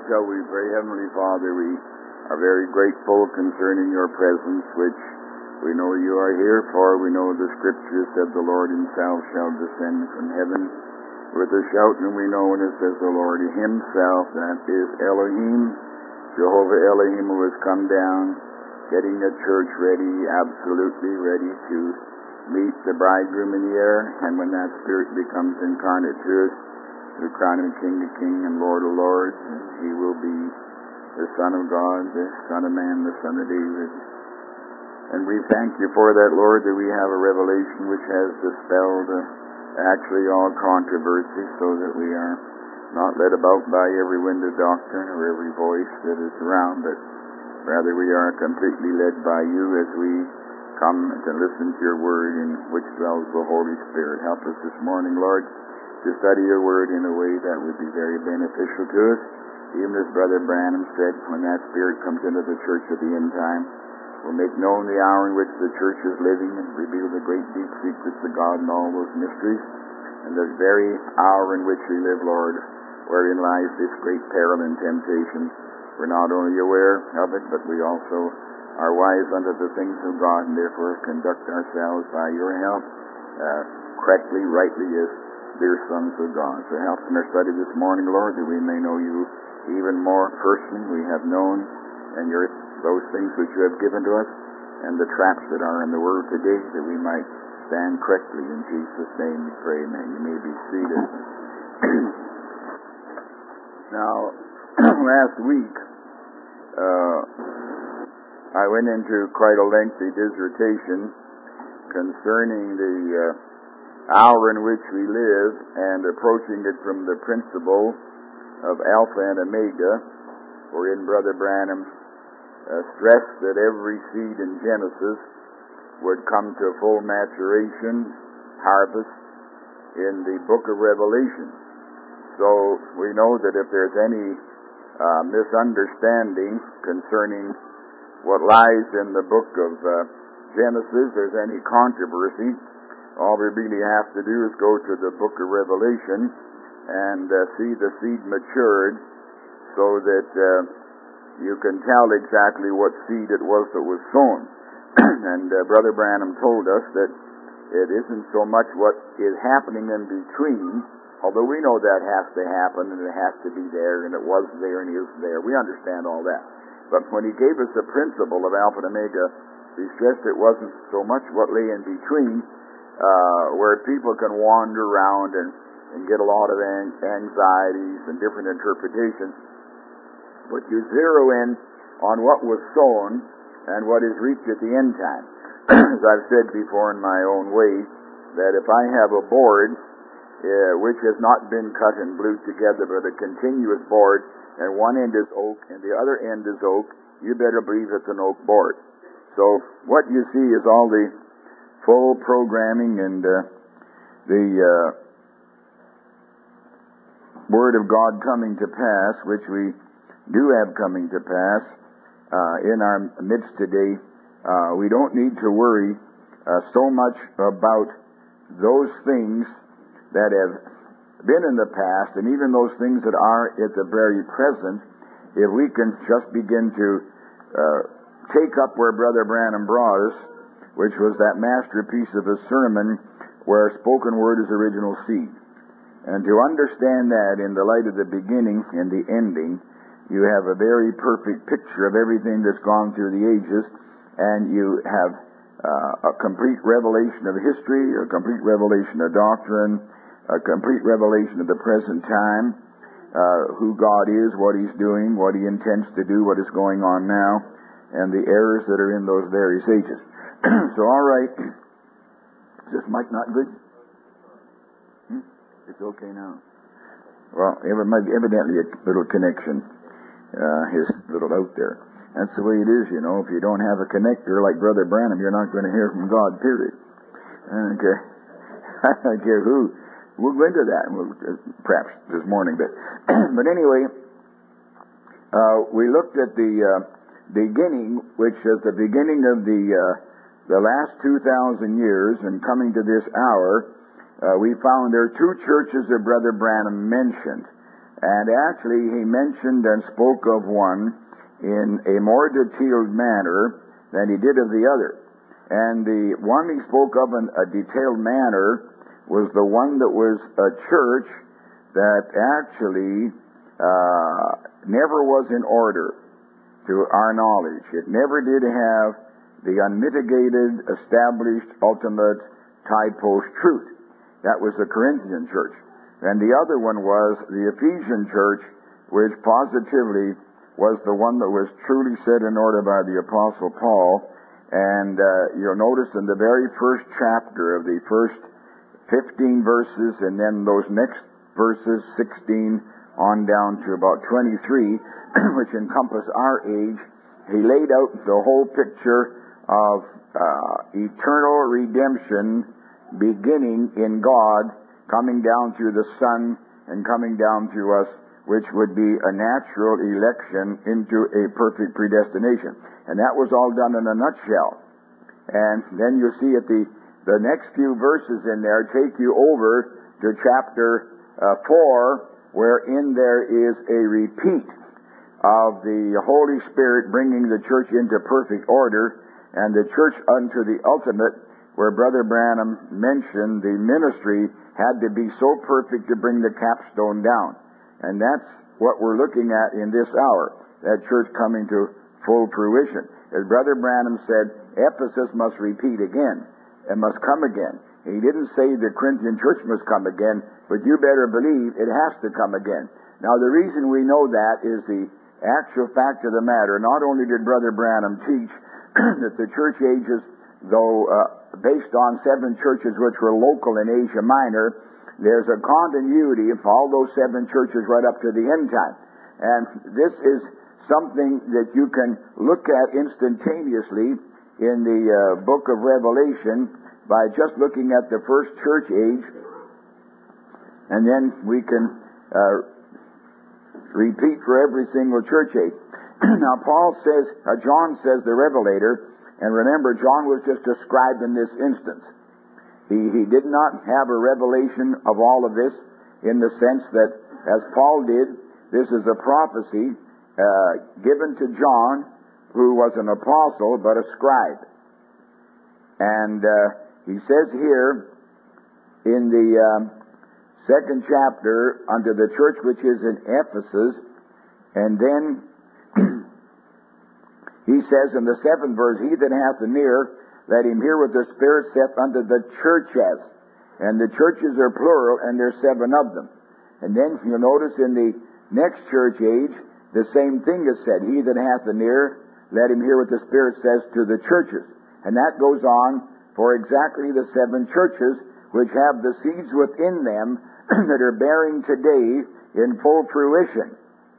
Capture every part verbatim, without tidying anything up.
shall we pray. Heavenly Father, we are very grateful concerning your presence, which we know you are here for. We know the Scripture said the Lord himself shall descend from heaven with a shout, and we know when it says the Lord himself, that is Elohim, Jehovah Elohim, who has come down, getting the church ready, absolutely ready to meet the bridegroom in the air. And when that Spirit becomes incarnate to us, we crown him King of Kings and Lord of Lords, and he will be the Son of God, the Son of Man, the Son of David. And we thank you for that, Lord, that we have a revelation which has dispelled uh, actually all controversy, so that we are not led about by every wind of doctrine or every voice that is around, but rather we are completely led by you as we come to listen to your word, in which dwells the Holy Spirit. Help us this morning, Lord, to study your word in a way that would be very beneficial to us. Even as Brother Branham said, when that Spirit comes into the church at the end time, will make known the hour in which the church is living and reveal the great deep secrets of God and all those mysteries. And this very hour in which we live, Lord, wherein lies this great peril and temptation, we're not only aware of it, but we also are wise unto the things of God, and therefore conduct ourselves by your help uh, correctly, rightly, as dear sons of God. So help in our study this morning, Lord, that we may know you even more personally we have known, and your those things which you have given to us, and the traps that are in the Word today, that we might stand correctly. In Jesus' name we pray, amen. You may be seated. Now, last week, uh, I went into quite a lengthy dissertation concerning the uh, hour in which we live, and approaching it from the principle of Alpha and Omega, wherein Brother Branham uh, stressed that every seed in Genesis would come to full maturation, harvest, in the book of Revelation. So we know that if there's any uh, misunderstanding concerning what lies in the book of uh, Genesis, there's any controversy, all we really have to do is go to the book of Revelation and uh, see the seed matured, so that uh, you can tell exactly what seed it was that was sown. And uh, Brother Branham told us that it isn't so much what is happening in between, although we know that has to happen and it has to be there, and it was there and is there. We understand all that. But when he gave us the principle of Alpha and Omega, he stressed it wasn't so much what lay in between, Uh, where people can wander around and, and get a lot of an- anxieties and different interpretations. But you zero in on what was sown and what is reaped at the end time. As I've said before in my own way, that if I have a board uh, which has not been cut and glued together, but a continuous board, and one end is oak and the other end is oak, you better believe it's an oak board. So what you see is all the full programming and uh, the uh, Word of God coming to pass, which we do have coming to pass uh, in our midst today. Uh, we don't need to worry uh, so much about those things that have been in the past, and even those things that are at the very present, if we can just begin to uh, take up where Brother Branham brought us, which was that masterpiece of a sermon where spoken word is original seed. And to understand that in the light of the beginning and the ending, you have a very perfect picture of everything that's gone through the ages, and you have uh, a complete revelation of history, a complete revelation of doctrine, a complete revelation of the present time, uh, who God is, what He's doing, what He intends to do, what is going on now, and the errors that are in those various ages. So, all right. Is this mic not good? Hmm? It's okay now. Well, evidently a little connection uh, is a little out there. That's the way it is, you know. If you don't have a connector like Brother Branham, you're not going to hear from God, period. Okay. I don't care who. We'll go into that, we'll, uh, perhaps this morning. But, but anyway, uh, we looked at the uh, beginning, which is the beginning of the... Uh, The last two thousand years, and coming to this hour, uh, we found there are two churches that Brother Branham mentioned. And actually, he mentioned and spoke of one in a more detailed manner than he did of the other. And the one he spoke of in a detailed manner was the one that was a church that actually uh, never was in order to our knowledge. It never did have the unmitigated, established, ultimate tie-post truth. That was the Corinthian church. And the other one was the Ephesian church, which positively was the one that was truly set in order by the Apostle Paul. And uh, you'll notice in the very first chapter of the first fifteen verses, and then those next verses, sixteen on down to about twenty-three, which encompass our age, he laid out the whole picture of uh, eternal redemption beginning in God, coming down through the Son and coming down through us, which would be a natural election into a perfect predestination. And that was all done in a nutshell. And then you see at the, the next few verses in there take you over to chapter uh, four, wherein there is a repeat of the Holy Spirit bringing the church into perfect order, and the church unto the ultimate, where Brother Branham mentioned the ministry had to be so perfect to bring the capstone down. And that's what we're looking at in this hour, that church coming to full fruition. As Brother Branham said, Ephesus must repeat again and must come again. He didn't say the Corinthian church must come again, but you better believe it has to come again. Now, the reason we know that is the actual fact of the matter. Not only did Brother Branham teach that the church ages, though uh, based on seven churches which were local in Asia Minor, there's a continuity of all those seven churches right up to the end time. And this is something that you can look at instantaneously in the uh, book of Revelation by just looking at the first church age, and then we can uh, repeat for every single church age. Now, Paul says, uh, John says, the Revelator, and remember, John was just described in this instance. He, he did not have a revelation of all of this in the sense that, as Paul did, this is a prophecy uh, given to John, who was an apostle but a scribe. And uh, he says here in the um, second chapter, unto the church which is in Ephesus, and then he says in the seventh verse, he that hath an ear, let him hear what the Spirit saith unto the churches. And the churches are plural, and there's seven of them. And then you'll notice in the next church age, the same thing is said. He that hath an ear, let him hear what the Spirit says to the churches. And that goes on for exactly the seven churches which have the seeds within them that are bearing today in full fruition.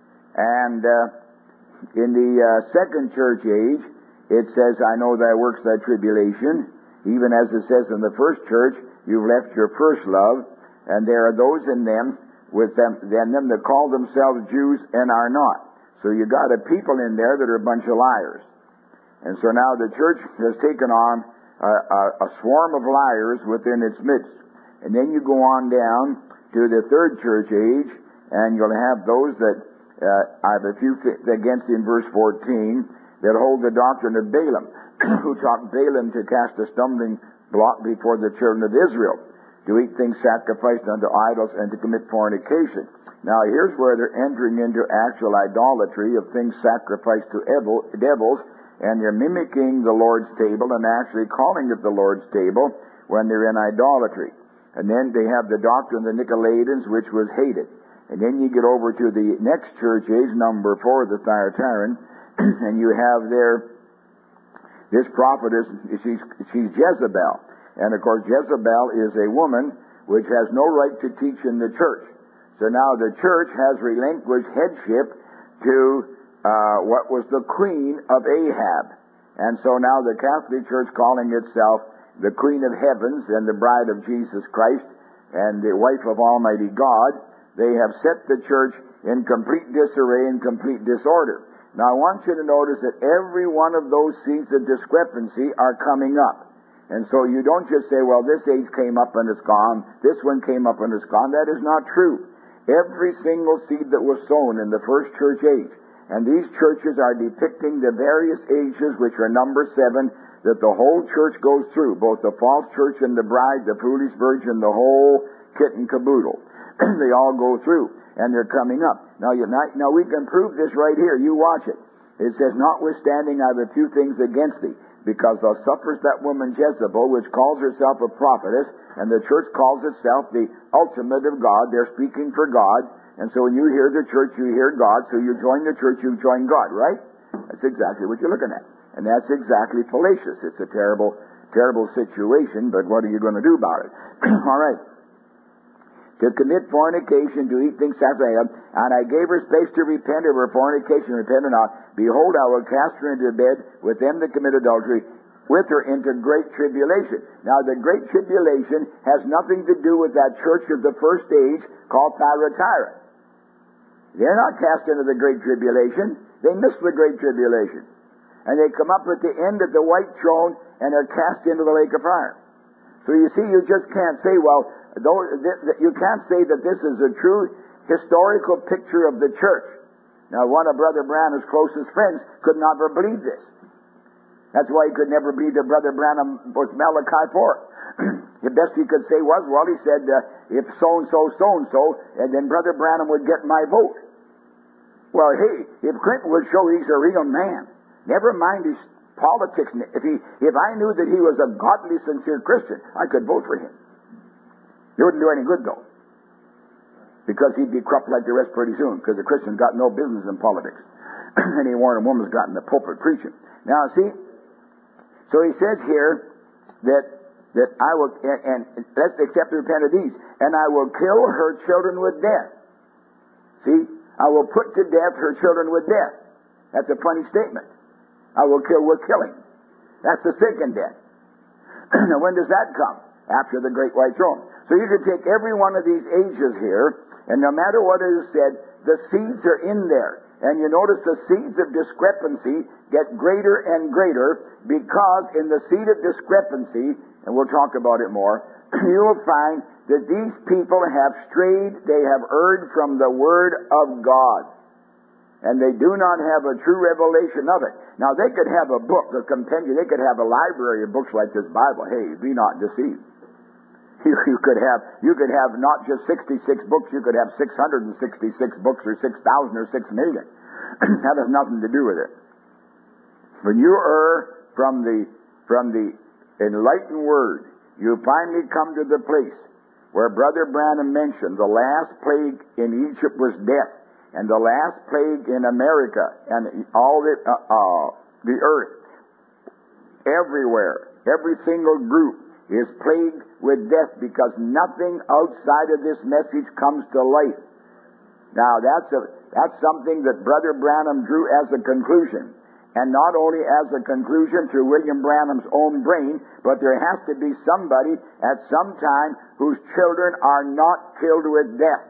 And uh, in the uh, second church age, it says, I know thy works, thy tribulation, even as it says in the first church, you've left your first love, and there are those in them with them, then them that call themselves Jews and are not. So you got a people in there that are a bunch of liars. And so now the church has taken on a, a, a swarm of liars within its midst. And then you go on down to the third church age, and you'll have those that Uh, I have a few th- against in verse fourteen that hold the doctrine of Balaam, who taught Balaam to cast a stumbling block before the children of Israel, to eat things sacrificed unto idols, and to commit fornication. Now here's where they're entering into actual idolatry of things sacrificed to evil, devils, and they're mimicking the Lord's table and actually calling it the Lord's table when they're in idolatry. And then they have the doctrine of the Nicolaitans, which was hated. And then you get over to the next church age, number four, the Thyatiran, and you have there this prophetess, she's, she's Jezebel. And of course, Jezebel is a woman which has no right to teach in the church. So now the church has relinquished headship to uh, what was the queen of Ahab. And so now the Catholic Church, calling itself the Queen of Heavens and the Bride of Jesus Christ and the wife of Almighty God, they have set the church in complete disarray and complete disorder. Now I want you to notice that every one of those seeds of discrepancy are coming up. And so you don't just say, well, this age came up and it's gone, this one came up and it's gone. That is not true. Every single seed that was sown in the first church age. And these churches are depicting the various ages, which are number seven, that the whole church goes through, both the false church and the bride, the foolish virgin, the whole kit and caboodle. They all go through, and they're coming up. Now, you, now we can prove this right here. You watch it. It says, notwithstanding, I have a few things against thee, because thou sufferest that woman Jezebel, which calls herself a prophetess, and the church calls itself the ultimate of God. They're speaking for God. And so when you hear the church, you hear God. So you join the church, you join God, right? That's exactly what you're looking at. And that's exactly fallacious. It's a terrible, terrible situation, but what are you going to do about it? All right. To commit fornication, to eat things sacrificed, and I gave her space to repent of her fornication, repent or not. Behold, I will cast her into bed with them that commit adultery, with her into great tribulation. Now, the great tribulation has nothing to do with that church of the first age called Thyatira. They're not cast into the great tribulation. They miss the great tribulation. And they come up at the end of the white throne and are cast into the lake of fire. So you see, you just can't say, well, though, you can't say that this is a true historical picture of the church. Now, one of Brother Branham's closest friends could never believe this. That's why he could never believe that Brother Branham was Malachi four. The best he could say was, well, he said, uh, if so-and-so, so-and-so, and then Brother Branham would get my vote. Well, hey, if Clinton would show he's a real man, never mind his politics. If he, if I knew that he was a godly, sincere Christian, I could vote for him. It wouldn't do any good, though, because he'd be corrupt like the rest pretty soon, because the Christians got no business in politics. Any more than a woman's got in the pulpit preaching. Now, see, so he says here that that I will, and, and let's accept and repent of these, and I will kill her children with death. See, I will put to death her children with death. That's a funny statement. I will kill with killing. That's the second death. Now, when does that come? After the great white throne. So you can take every one of these ages here, and no matter what is said, the seeds are in there. And you notice the seeds of discrepancy get greater and greater, because in the seed of discrepancy, and we'll talk about it more, you will find that these people have strayed, they have erred from the Word of God. And they do not have a true revelation of it. Now, they could have a book, a compendium, they could have a library of books like this Bible. Hey, be not deceived. You, you could have you could have not just sixty-six books, you could have six hundred sixty-six books, or six thousand, or six million. That has nothing to do with it. When you err from the from the enlightened Word, you finally come to the place where Brother Branham mentioned the last plague in Egypt was death, and the last plague in America and all the uh, uh, the earth, everywhere, every single group is plagued with death, because nothing outside of this message comes to light. Now, that's a that's something that Brother Branham drew as a conclusion. And not only as a conclusion through William Branham's own brain, but there has to be somebody at some time whose children are not killed with death.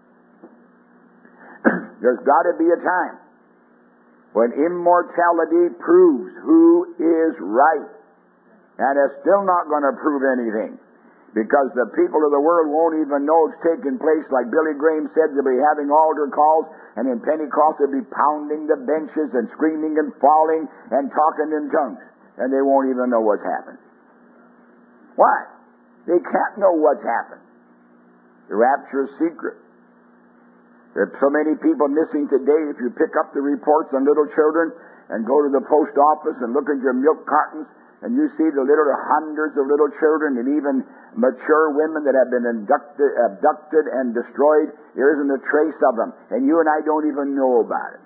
There's got to be a time when immortality proves who is right. And it's still not going to prove anything, because the people of the world won't even know it's taking place. Like Billy Graham said, they'll be having altar calls, and in Pentecost they'll be pounding the benches and screaming and falling and talking in tongues, and they won't even know what's happened. Why? They can't know what's happened. The rapture is secret. There are so many people missing today. If you pick up the reports on little children and go to the post office and look at your milk cartons, and you see the little hundreds of little children and even mature women that have been abducted, abducted and destroyed, there isn't a trace of them. And you and I don't even know about it.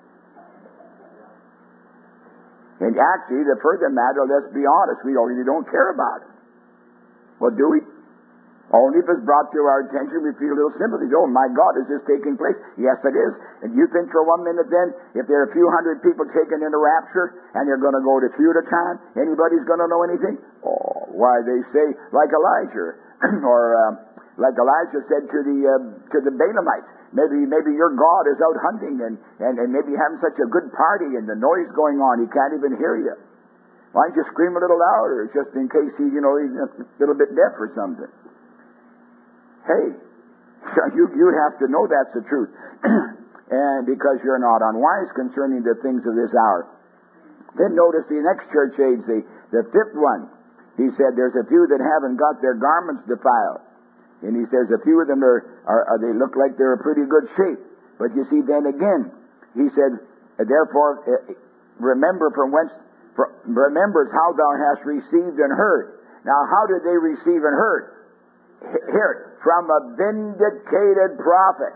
And actually, the further matter, let's be honest, we really don't care about it. Well, do we? Only if it's brought to our attention, we feel a little sympathy. Oh, my God, is this taking place? Yes, it is. And you think for one minute then, if there are a few hundred people taken into rapture, and they're going to go to few at a time, anybody's going to know anything? Oh, why, they say, like Elijah, or uh, like Elijah said to the uh, to the Balaamites, maybe maybe your God is out hunting, and, and, and maybe having such a good party, and the noise going on, he can't even hear you. Why don't you scream a little louder, just in case he, you know, he's a little bit deaf or something? Hey, So you, you have to know that's the truth. And because you're not unwise concerning the things of this hour. Then notice the next church age, the, the fifth one. He said there's a few that haven't got their garments defiled. And he says a few of them are, are, are they look like they're in pretty good shape. But you see, then again, he said, therefore, remember from whence, remembers how thou hast received and heard. Now, how did they receive and heard? Here, from a vindicated prophet.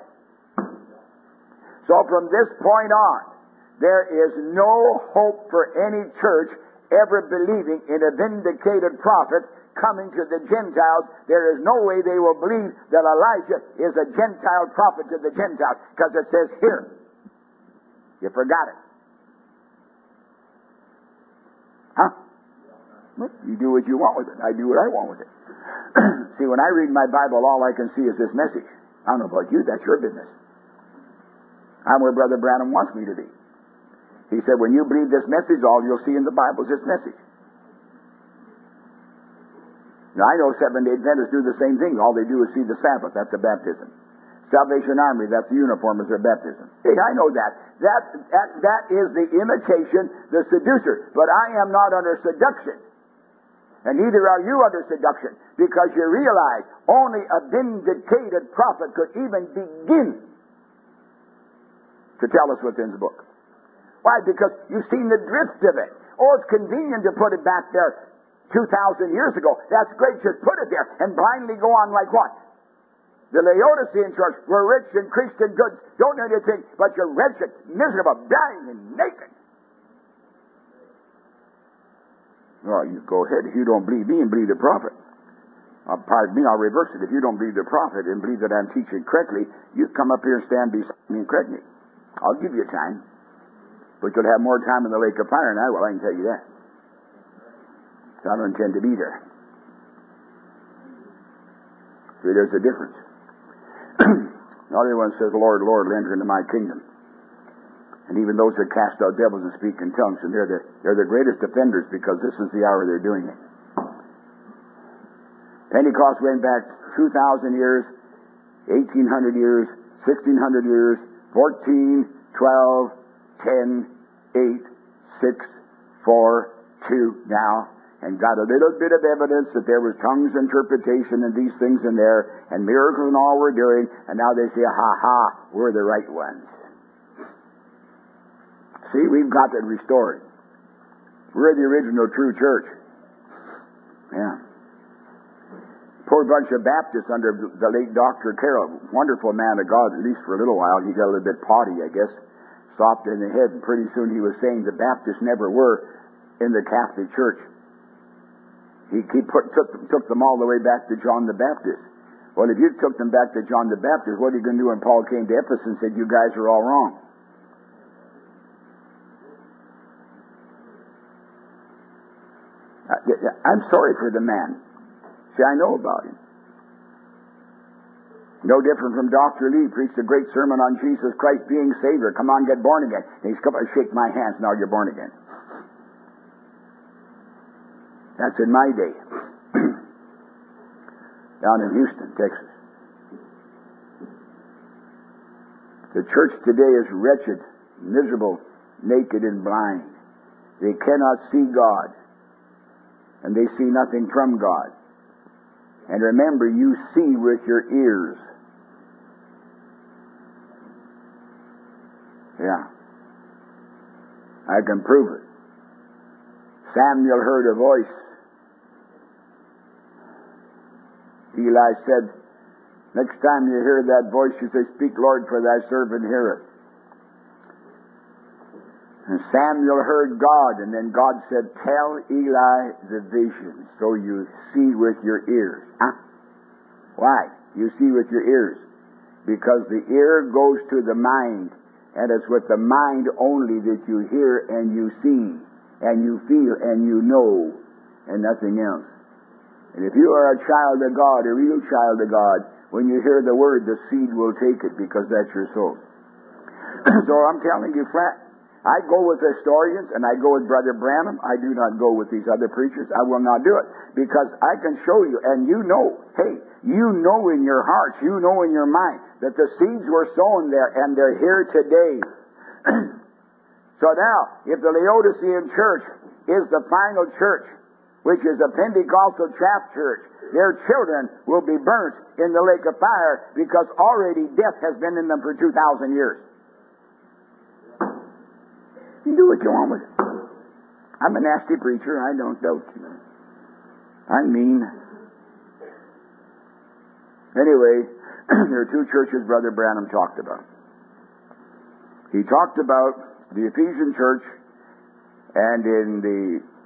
So from this point on, there is no hope for any church ever believing in a vindicated prophet coming to the Gentiles. There is no way they will believe that Elijah is a Gentile prophet to the Gentiles, because it says here. You forgot it. Huh? Well, you do what you want with it. I do what I want with it. See, when I read my Bible, all I can see is this message. I don't know about you, that's your business. I'm where Brother Branham wants me to be. He said, when you believe this message, all you'll see in the Bible is this message. Now, I know Seventh-day Adventists do the same thing. All they do is see the Sabbath. That's a baptism. Salvation Army, that's the uniform as their baptism. Hey, I know that. That, that. that is the imitation, the seducer. But I am not under seduction. And neither are you under seduction. Because you realize only a vindicated prophet could even begin to tell us what's in the book. Why? Because you've seen the drift of it. Oh, it's convenient to put it back there two thousand years ago. That's great. Just put it there and blindly go on like what? The Laodicean church were rich in Christian goods. Don't know anything, but you're wretched, miserable, dying, and naked. Well, you go ahead. If you don't believe me and believe the prophet. Uh, pardon me, I'll reverse it. If you don't believe the prophet and believe that I'm teaching correctly, you come up here and stand beside me and correct me. I'll give you time. But you'll have more time in the lake of fire than I will, I can tell you that. So I don't intend to be there. See, there's a difference. Everyone says, Lord, Lord, enter into my kingdom. And even those that cast out devils and speak in tongues, and they're the, they're the greatest offenders because this is the hour they're doing it. Pentecost went back two thousand years, eighteen hundred years, sixteen hundred years, fourteen, twelve, ten, eight, six, four, two now, and got a little bit of evidence that there was tongues interpretation and these things in there, and miracles and all we're doing, and now they say, ha ha, we're the right ones. See, we've got it restored. We're the original true church. Yeah. Poor bunch of Baptists under the late Doctor Carroll, wonderful man of God, at least for a little while. He got a little bit potty, I guess. Stopped in the head, and pretty soon he was saying the Baptists never were in the Catholic Church. He, he put, took, them, took them all the way back to John the Baptist. Well, if you took them back to John the Baptist, what are you going to do when Paul came to Ephesus and said, you guys are all wrong? I'm sorry for the man. See, I know about him. No different from Doctor Lee, preached a great sermon on Jesus Christ being Savior. Come on, get born again. And he's come and shake my hands, now you're born again. That's in my day. Down in Houston, Texas. The church today is wretched, miserable, naked, and blind. They cannot see God. And they see nothing from God. And remember, you see with your ears. Yeah. I can prove it. Samuel heard a voice. Eli said, next time you hear that voice, you say, speak, Lord, for thy servant heareth. And Samuel heard God, and then God said, tell Eli the vision, so you see with your ears. Huh? Why? You see with your ears. Because the ear goes to the mind, and it's with the mind only that you hear and you see, and you feel and you know, and nothing else. And if you are a child of God, a real child of God, when you hear the word, the seed will take it, because that's your soul. So I'm telling you flat, I go with historians and I go with Brother Branham. I do not go with these other preachers. I will not do it. Because I can show you, and you know, hey, you know in your hearts, you know in your mind, that the seeds were sown there and they're here today. So now, if the Laodicean church is the final church, which is a Pentecostal chaff church, their children will be burnt in the lake of fire because already death has been in them for two thousand years. You do what you want with it. I'm a nasty preacher, I don't doubt you. I'm mean. Anyway, there are two churches Brother Branham talked about. He talked about the Ephesian church, and in the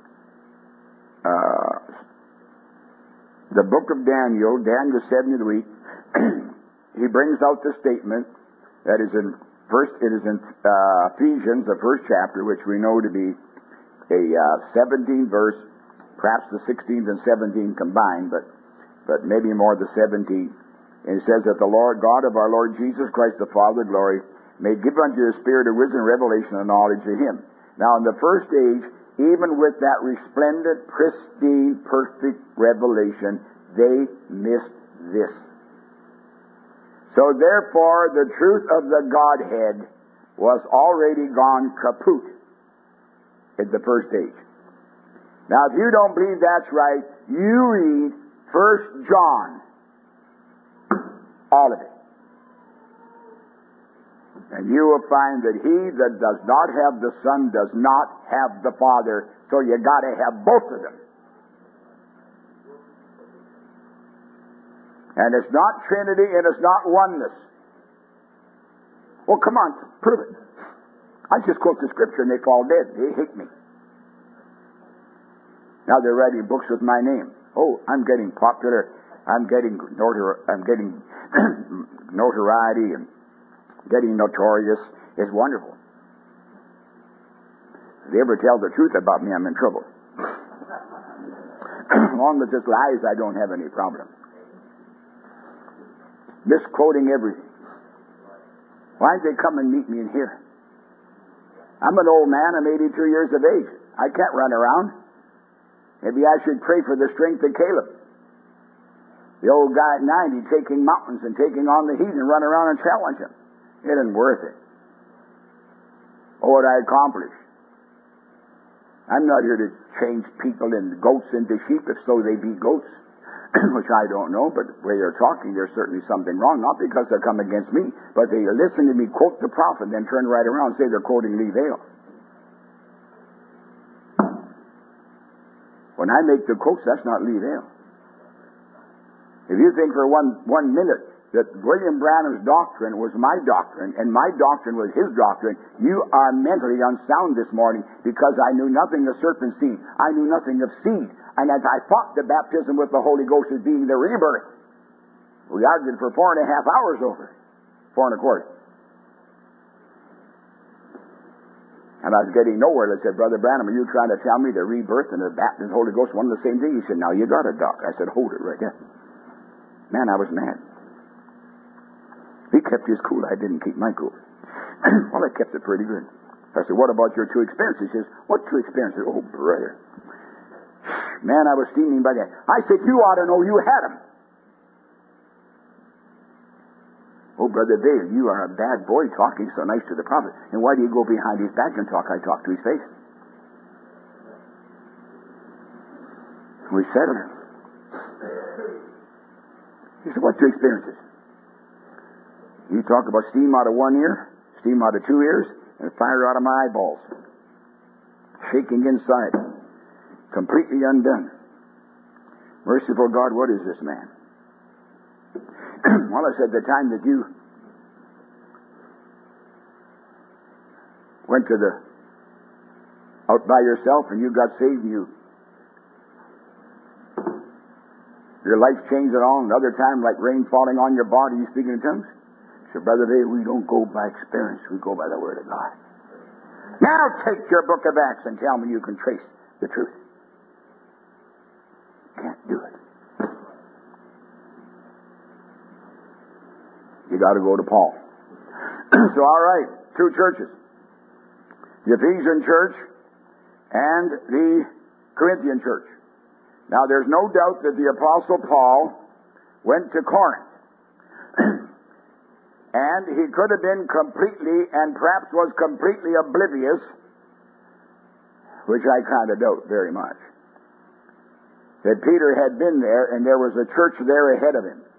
uh, the book of Daniel, Daniel seven of the week, he brings out the statement that is in First, it is in uh, Ephesians, the first chapter, which we know to be a uh, seventeenth verse, perhaps the sixteenth and seventeenth combined, but but maybe more the seventeenth. And it says that the Lord God of our Lord Jesus Christ, the Father of glory, may give unto you the spirit of wisdom, revelation, and knowledge of Him. Now, in the first age, even with that resplendent, pristine, perfect revelation, they missed this. So therefore, the truth of the Godhead was already gone kaput at the first age. Now, if you don't believe that's right, you read First John, all of it. And you will find that he that does not have the Son does not have the Father, so you got to have both of them. And it's not Trinity, and it's not oneness. Well, come on, prove it. I just quote the Scripture, and they fall dead. They hate me. Now they're writing books with my name. Oh, I'm getting popular. I'm getting notor- I'm getting notoriety and getting notorious. It's wonderful. If they ever tell the truth about me, I'm in trouble. As long as it's lies, I don't have any problem. Misquoting everything. Why did they come and meet me in here? I'm an old man. I'm eighty-two years of age. I can't run around. Maybe I should pray for the strength of Caleb. The old guy at ninety taking mountains and taking on the heat and run around and challenge him. It isn't worth it. Oh, what I accomplished. I'm not here to change people and goats into sheep, if so they be goats. Which I don't know, but the way they're talking, there's certainly something wrong. Not because they come against me, but they listen to me quote the prophet and then turn right around and say they're quoting Lee Vale. When I make the quotes, that's not Lee Vale. If you think for one, one minute that William Branham's doctrine was my doctrine and my doctrine was his doctrine, you are mentally unsound this morning, because I knew nothing of serpent seed. I knew nothing of seed. And as I thought the baptism with the Holy Ghost as being the rebirth, we argued for four and a half hours over it. Four and a quarter. And I was getting nowhere. I said, Brother Branham, are you trying to tell me the rebirth and the baptism of the Holy Ghost one and the same thing? He said, now you got it, Doc. I said, hold it right there. Man, I was mad. He kept his cool. I didn't keep my cool. Well, I kept it pretty good. I said, what about your two experiences? He says, what two experiences? Oh, brother. Man, I was steaming by that. I said, you ought to know you had them. Oh, Brother Vale, you are a bad boy talking so nice to the prophet. And why do you go behind his back and talk? I talk to his face. We settled it. He said, what two experiences? You talk about steam out of one ear, steam out of two ears, and fire out of my eyeballs. Shaking inside. Completely undone. Merciful God, what is this man? Well, I said, the time that you went to the out by yourself and you got saved and you your life changed at all, another time like rain falling on your body, you speaking in tongues? I said, Brother Dave, we don't go by experience, we go by the Word of God. Now take your book of Acts and tell me you can trace the truth. Can't do it. You got to go to Paul. So, all right, two churches. the Ephesian church and the Corinthian church. Now, there's no doubt that the Apostle Paul went to Corinth. And he could have been completely, and perhaps was completely oblivious, which I kind of doubt very much, that Peter had been there and there was a church there ahead of him.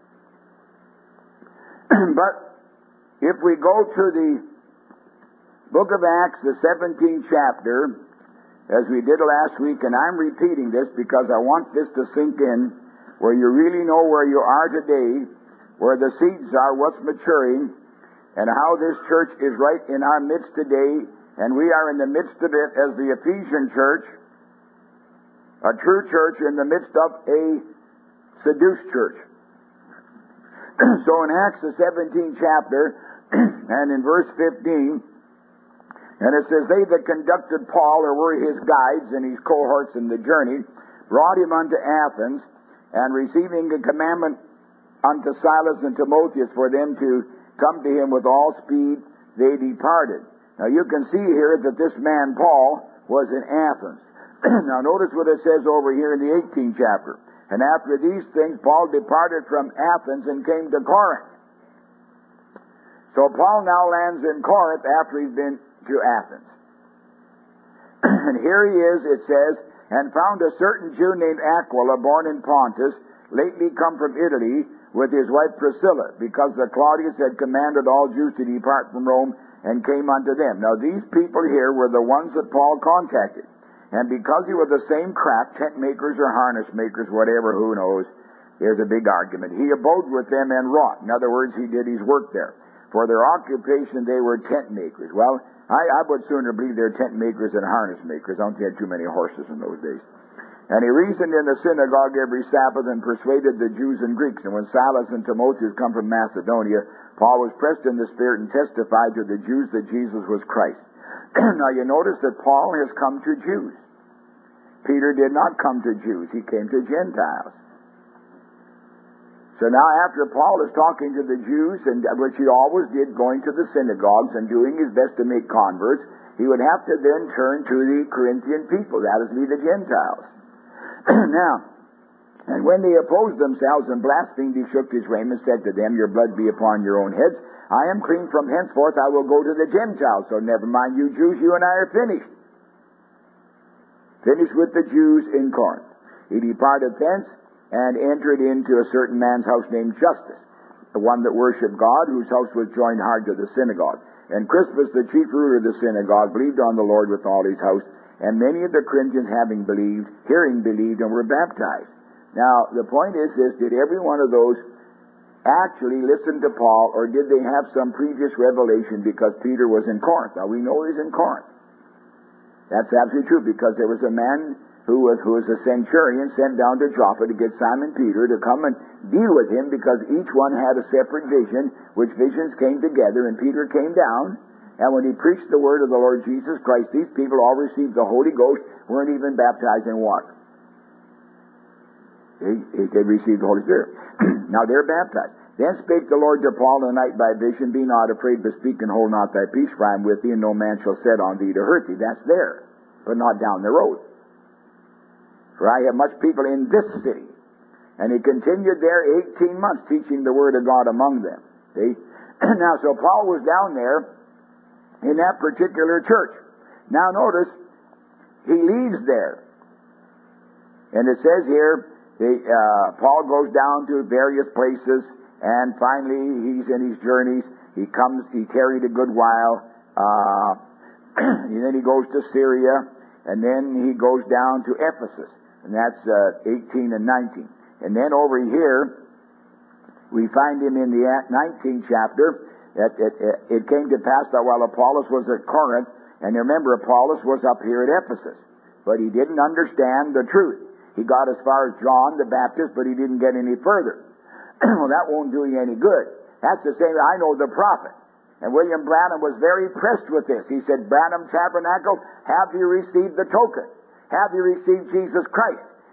But if we go to the book of Acts, the seventeenth chapter, as we did last week, and I'm repeating this because I want this to sink in, where you really know where you are today, where the seeds are, what's maturing, and how this church is right in our midst today, and we are in the midst of it as the Ephesian church, a true church in the midst of a seduced church. So in Acts, the seventeenth chapter, and in verse fifteen, and it says, they that conducted Paul, or were his guides and his cohorts in the journey, brought him unto Athens, and receiving a commandment unto Silas and Timotheus for them to come to him with all speed, they departed. Now you can see here that this man Paul was in Athens. Now notice what it says over here in the eighteenth chapter. And after these things, Paul departed from Athens and came to Corinth. So Paul now lands in Corinth after he's been to Athens. And here he is, it says, and found a certain Jew named Aquila, born in Pontus, lately come from Italy, with his wife Priscilla, because that Claudius had commanded all Jews to depart from Rome, and came unto them. Now these people here were the ones that Paul contacted. And because he was the same craft, tent makers or harness makers, whatever, who knows, there's a big argument. He abode with them and wrought. In other words, he did his work there. For their occupation, they were tent makers. Well, I, I would sooner believe they're tent makers than harness makers. I don't think they had too many horses in those days. And he reasoned in the synagogue every Sabbath and persuaded the Jews and Greeks. And when Silas and Timotheus come from Macedonia, Paul was pressed in the Spirit and testified to the Jews that Jesus was Christ. Now you notice that Paul has come to Jews. Peter did not come to Jews. He came to Gentiles. So now after Paul is talking to the Jews, and which he always did, going to the synagogues and doing his best to make converts, he would have to then turn to the Corinthian people. That is, be the Gentiles. Now, and when they opposed themselves and blasphemed, he shook his raiment and said to them, your blood be upon your own heads. I am clean from henceforth. I will go to the Gentiles. So never mind you Jews, you and I are finished. Finished with the Jews in Corinth. He departed thence and entered into a certain man's house named Justus, the one that worshipped God, whose house was joined hard to the synagogue. And Crispus, the chief ruler of the synagogue, believed on the Lord with all his house. And many of the Corinthians, having believed, hearing believed, and were baptized. Now, the point is this, did every one of those actually listen to Paul, or did they have some previous revelation because Peter was in Corinth? Now, we know he's in Corinth. That's absolutely true, because there was a man who was, who was a centurion sent down to Joppa to get Simon Peter to come and deal with him, because each one had a separate vision, which visions came together, and Peter came down, and when he preached the word of the Lord Jesus Christ, these people all received the Holy Ghost, weren't even baptized in water. They, they received the Holy Spirit. Now they're baptized. Then spake the Lord to Paul in the night by vision, be not afraid, but speak and hold not thy peace, for I am with thee, and no man shall set on thee to hurt thee. That's there, but not down the road. For I have much people in this city. And he continued there eighteen months, teaching the word of God among them. See? Now, so Paul was down there in that particular church. Now notice, he leaves there. And it says here, the, uh, Paul goes down to various places, and finally he's in his journeys. He comes, he tarried a good while, uh, and then he goes to Syria, and then he goes down to Ephesus, and that's uh, eighteen and nineteen. And then over here, we find him in the nineteenth chapter. That it, it, it came to pass that while Apollos was at Corinth, and remember, Apollos was up here at Ephesus, but he didn't understand the truth. He got as far as John the Baptist, but he didn't get any further. Well, that won't do you any good. That's the same, I know the prophet. And William Branham was very impressed with this. He said, Branham Tabernacle, have you received the token? Have you received Jesus Christ?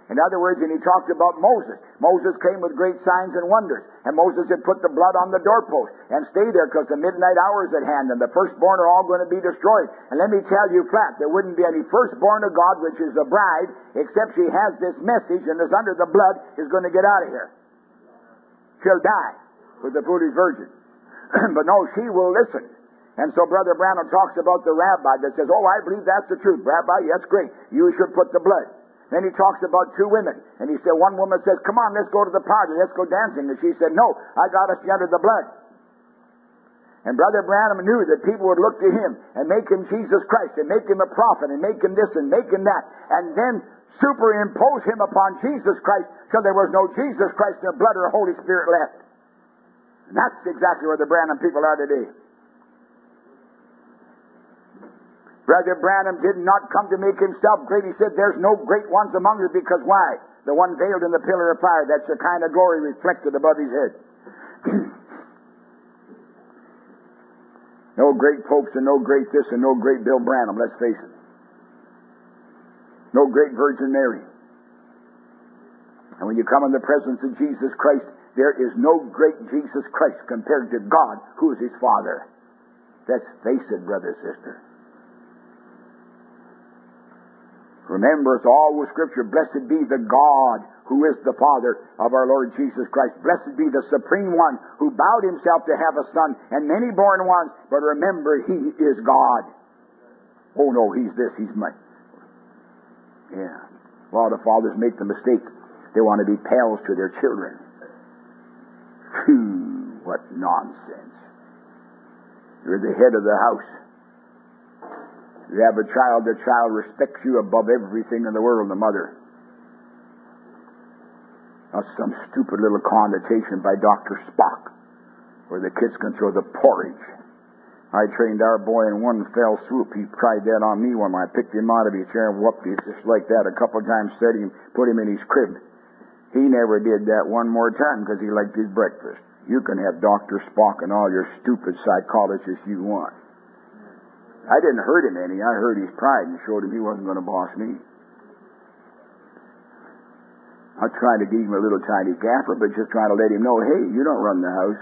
In other words, and he talked about Moses. Moses came with great signs and wonders. And Moses had put the blood on the doorpost and stay there because the midnight hour is at hand and the firstborn are all going to be destroyed. And let me tell you flat, there wouldn't be any firstborn of God, which is the bride, except she has this message and is under the blood, is going to get out of here. She'll die with the foolish virgin. But no, she will listen. And so Brother Branham talks about the rabbi that says, oh, I believe that's the truth. Rabbi, yes, great. You should put the blood. Then he talks about two women. And he said, one woman says, come on, let's go to the party. Let's go dancing. And she said, no, I got to see under the blood. And Brother Branham knew that people would look to him and make him Jesus Christ and make him a prophet and make him this and make him that. And then superimpose him upon Jesus Christ till there was no Jesus Christ, no blood or Holy Spirit left. And that's exactly where the Branham people are today. Brother Branham did not come to make himself great. He said, there's no great ones among you, because why? The one veiled in the pillar of fire, that's the kind of glory reflected above his head. No great popes and no great this and no great Bill Branham, let's face it. No great Virgin Mary. And when you come in the presence of Jesus Christ, there is no great Jesus Christ compared to God, who is his Father. Let's face it, brother, sister. Remember, it's all with Scripture. Blessed be the God who is the Father of our Lord Jesus Christ. Blessed be the Supreme One who bowed himself to have a son, and many born ones. But remember, he is God. Oh no, he's this, he's my... Yeah. A lot of fathers make the mistake. They want to be pals to their children. Phew, what nonsense. You're the head of the house. You have a child, the child respects you above everything in the world, the mother. Not some stupid little connotation by Doctor Spock, where the kids can throw the porridge. I trained our boy in one fell swoop. He tried that on me when I picked him out of his chair and whooped him just like that a couple of times, set him, put him in his crib. He never did that one more time because he liked his breakfast. You can have Doctor Spock and all your stupid psychologists you want. I didn't hurt him any. I hurt his pride and showed him he wasn't going to boss me. Not trying to give him a little tiny gaffer, but just trying to let him know, hey, you don't run the house.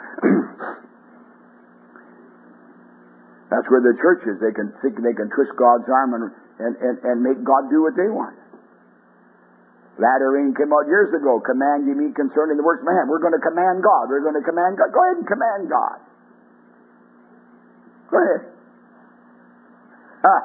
That's where the church is. They can think they can twist God's arm and, and, and, and make God do what they want. Latter rain came out years ago. Command ye me concerning the works of my hand. We're going to command God. We're going to command God. Go ahead and command God. Go ahead. Ah.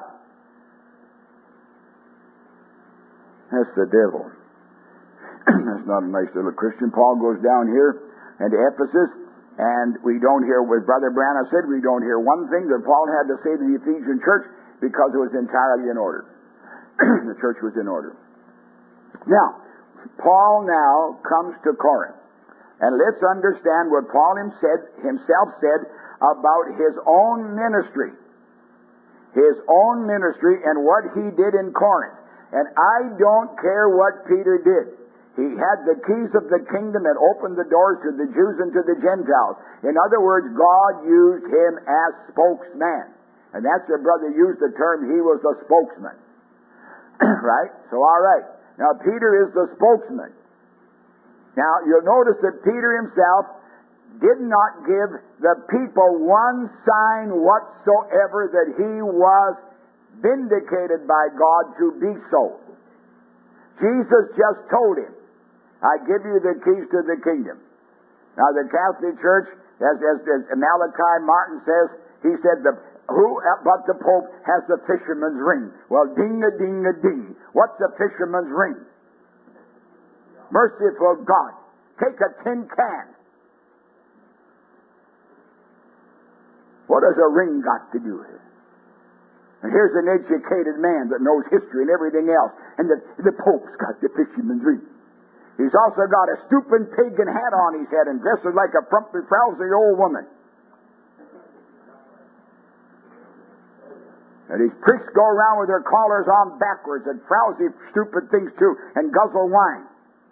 That's the devil. That's not a nice little Christian. Paul goes down here into Ephesus, and we don't hear what Brother Branham said. We don't hear one thing that Paul had to say to the Ephesian church because it was entirely in order. The church was in order. Now, Paul now comes to Corinth. And let's understand what Paul himself said about his own ministry. His own ministry and what he did in Corinth. And I don't care what Peter did. He had the keys of the kingdom and opened the doors to the Jews and to the Gentiles. In other words, God used him as spokesman. And that's the brother used the term, he was a spokesman. Right? So all right. Now Peter is the spokesman. Now you'll notice that Peter himself did not give the people one sign whatsoever that he was vindicated by God to be so. Jesus just told him, I give you the keys to the kingdom. Now the Catholic Church, as, as, as Malachi Martin says, he said, the, who but the Pope has the fisherman's ring? Well, ding-a-ding-a-ding. What's a fisherman's ring? Merciful God. Take a tin can. What has a ring got to do with it? And here's an educated man that knows history and everything else. And the, the Pope's got the fisherman's ring. He's also got a stupid pagan hat on his head and dresses like a frumpy, frowsy old woman. And these priests go around with their collars on backwards and frowsy, stupid things too, and guzzle wine.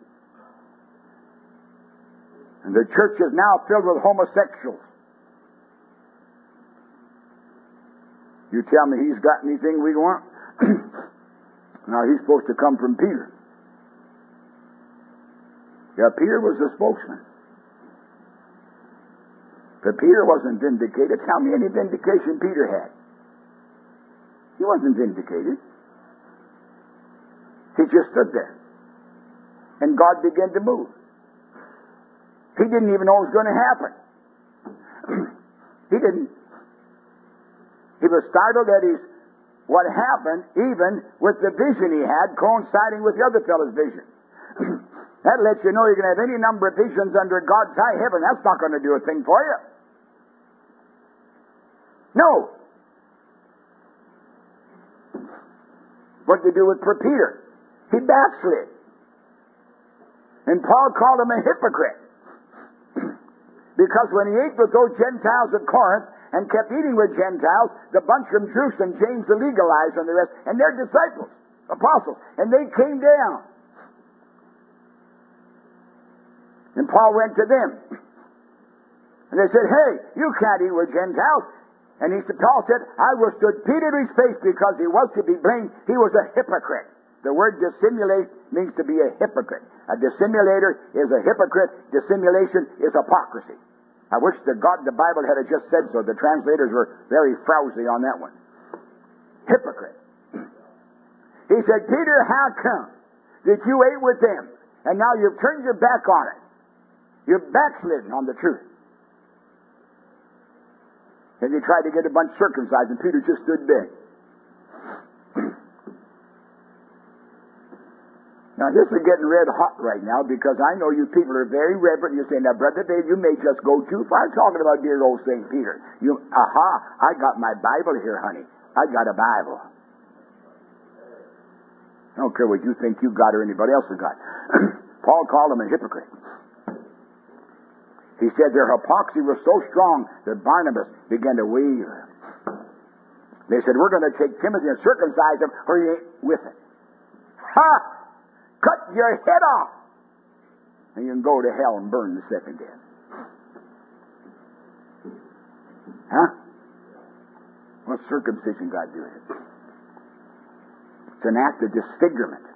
And the church is now filled with homosexuals. You tell me he's got anything we want? Now he's supposed to come from Peter. Yeah, Peter was the spokesman. But Peter wasn't vindicated. Tell me any vindication Peter had. He wasn't vindicated. He just stood there. And God began to move. He didn't even know it was going to happen. He didn't. He was startled at his what happened, even with the vision he had coinciding with the other fellow's vision. That lets you know you can have any number of visions under God's high heaven. That's not going to do a thing for you. No. What did he do with Peter? He backslid. And Paul called him a hypocrite. Because when he ate with those Gentiles at Corinth and kept eating with Gentiles, the bunch from Jerusalem, James the legalized and the rest, and their disciples, apostles, and they came down. And Paul went to them. And they said, hey, you can't eat with Gentiles. And he said, Paul said, I withstood Peter to his face because he was to be blamed. He was a hypocrite. The word dissimulate means to be a hypocrite. A dissimulator is a hypocrite. Dissimulation is hypocrisy. I wish the God, the Bible had just said so. The translators were very frowsy on that one. Hypocrite. He said, Peter, how come that you ate with them and now you've turned your back on it? You're backslidden on the truth. And you tried to get a bunch circumcised, and Peter just stood there. Now, this is getting red hot right now because I know you people are very reverent. You're saying, now, Brother Dave, you may just go too far talking about dear old Saint Peter. You, aha, I got my Bible here, honey. I got a Bible. I don't care what you think you got or anybody else has got. Paul called him a hypocrite. He said their hypocrisy was so strong that Barnabas began to waver. They said, we're going to take Timothy and circumcise him or he ain't with it. Ha! Cut your head off! And you can go to hell and burn the second death. Huh? What circumcision got to do with it? It's an act of disfigurement.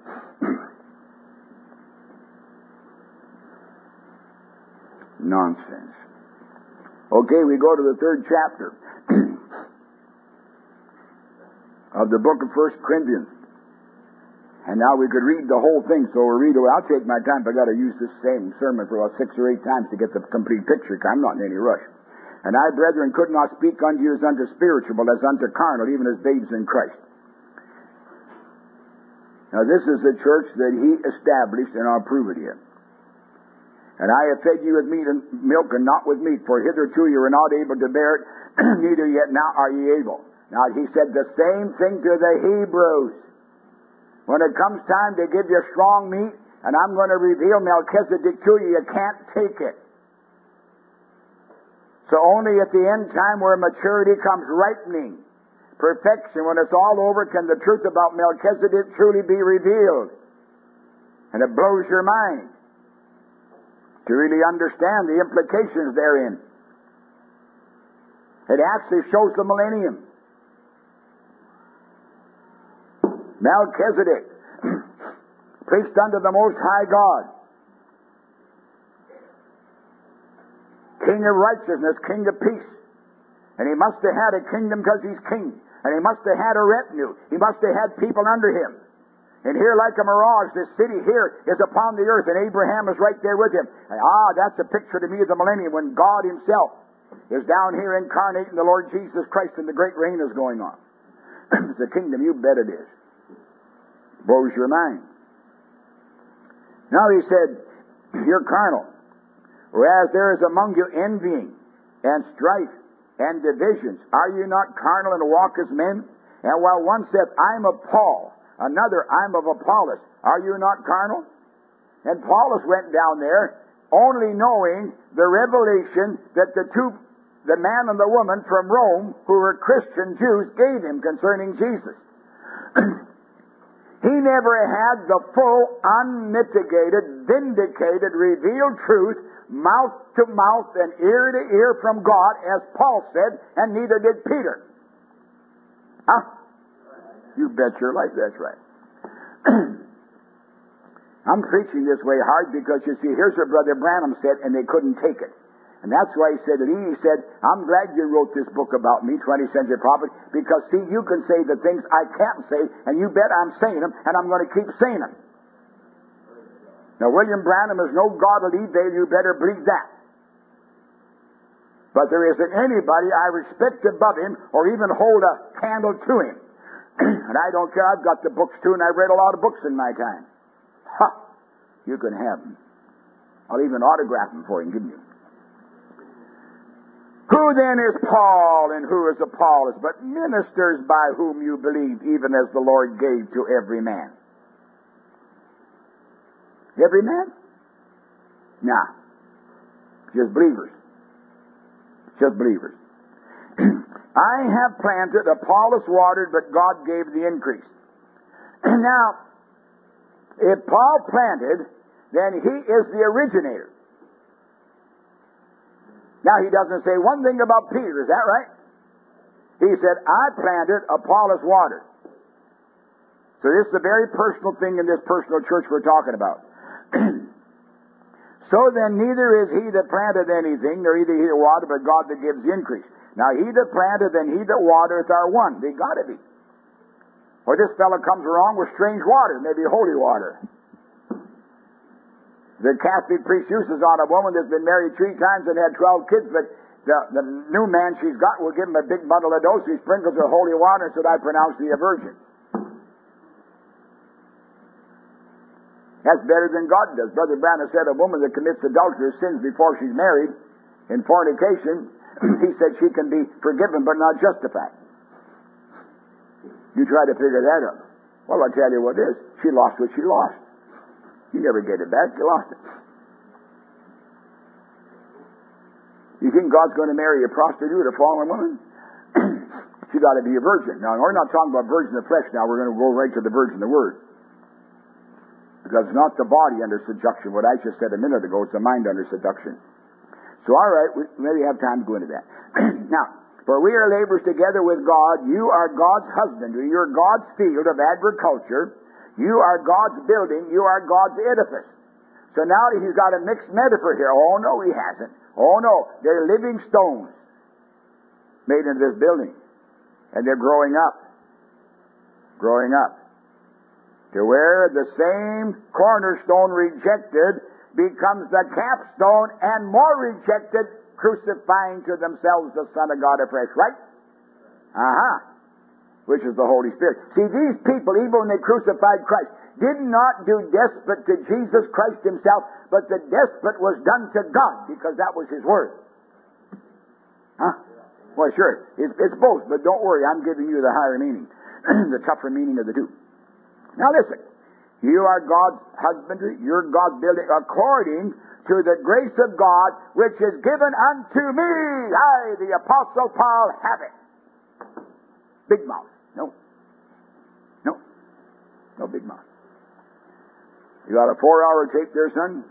Nonsense. Okay, we go to the third chapter of the book of First Corinthians. And now we could read the whole thing, so we'll read it. I'll take my time, but I've got to use this same sermon for about six or eight times to get the complete picture, because I'm not in any rush. And I, brethren, could not speak unto you as unto spiritual, but as unto carnal, even as babes in Christ. Now this is the church that he established, and I'll prove it here. And I have fed you with meat and milk, and not with meat, for hitherto you were not able to bear it, neither yet now are ye able. Now he said the same thing to the Hebrews. When it comes time to give you strong meat, and I'm going to reveal Melchizedek to you, you can't take it. So only at the end time where maturity comes, ripening, perfection, when it's all over, can the truth about Melchizedek truly be revealed. And it blows your mind to really understand the implications therein. It actually shows the millennium. Melchizedek, priest unto the Most High God, king of righteousness, king of peace. And he must have had a kingdom because he's king. And he must have had a retinue. He must have had people under him. And here, like a mirage, this city here is upon the earth, and Abraham is right there with him. And, ah, that's a picture to me of the millennium when God himself is down here incarnating the Lord Jesus Christ, and the great reign is going on. It's a kingdom, you bet it is. Blows your mind. Now he said, you're carnal. Whereas there is among you envying and strife and divisions. Are you not carnal and walk as men? And while one saith, I'm of Paul, another, I'm of Apollos. Are you not carnal? And Apollos went down there only knowing the revelation that the two, the man and the woman from Rome, who were Christian Jews, gave him concerning Jesus. He never had the full, unmitigated, vindicated, revealed truth, mouth to mouth and ear to ear from God, as Paul said, and neither did Peter. Huh? You bet your life that's right. I'm preaching this way hard because, you see, here's what Brother Branham said, and they couldn't take it. And that's why he said that he, he said, I'm glad you wrote this book about me, twentieth century prophet, because, see, you can say the things I can't say, and you bet I'm saying them, and I'm going to keep saying them. Now, William Branham is no God of evil, you better believe that. But there isn't anybody I respect above him, or even hold a candle to him. And I don't care, I've got the books too, and I've read a lot of books in my time. Ha! You can have them. I'll even autograph them for you and give them you. Who then is Paul and who is Apollos, but ministers by whom you believed, even as the Lord gave to every man? Every man? Nah. Just believers. Just believers. I have planted, Apollos watered, but God gave the increase. Now, if Paul planted, then he is the originator. Now, he doesn't say one thing about Peter, is that right? He said, I planted, Apollos watered. So this is a very personal thing in this personal church we're talking about. So then, neither is he that planted anything, nor either he that watered, but God that gives the increase. Now, he that planted and he that watereth are one. They got to be. Or this fellow comes along with strange water, maybe holy water. The Catholic priest uses on a woman that's been married three times and had twelve kids, but the, the new man she's got will give him a big bundle of dough, so he sprinkles her holy water and said, I pronounce thee a virgin. That's better than God does. Brother Branham said a woman that commits adultery sins before she's married in fornication, he said she can be forgiven but not justified. You try to figure that out. Well, I'll tell you what it is. She lost what she lost. You never get it back. You lost it. You think God's going to marry a prostitute, a fallen woman? She got to be a virgin. Now, we're not talking about virgin of the flesh now. We're going to go right to the virgin of the word. Because it's not the body under seduction. What I just said a minute ago, it's the mind under seduction. So, all right, we maybe have time to go into that. Now, for we are laborers together with God. You are God's husbandry. You're God's field of agriculture. You are God's building. You are God's edifice. So now he's got a mixed metaphor here. Oh, no, he hasn't. Oh, no. They're living stones made into this building. And they're growing up. Growing up. To where the same cornerstone rejected becomes the capstone and more rejected, crucifying to themselves the Son of God afresh. Right? Uh-huh. Which is the Holy Spirit. See, these people, even when they crucified Christ, did not do despot to Jesus Christ himself, but the despot was done to God, because that was his word. Huh? Well, sure, it's, it's both, but don't worry, I'm giving you the higher meaning, the tougher meaning of the two. Now listen, you are God's husbandry, you're God's building, according to the grace of God, which is given unto me. I, the Apostle Paul, have it. Big mouth. No. No. No big mouth. You got a four-hour tape there, son?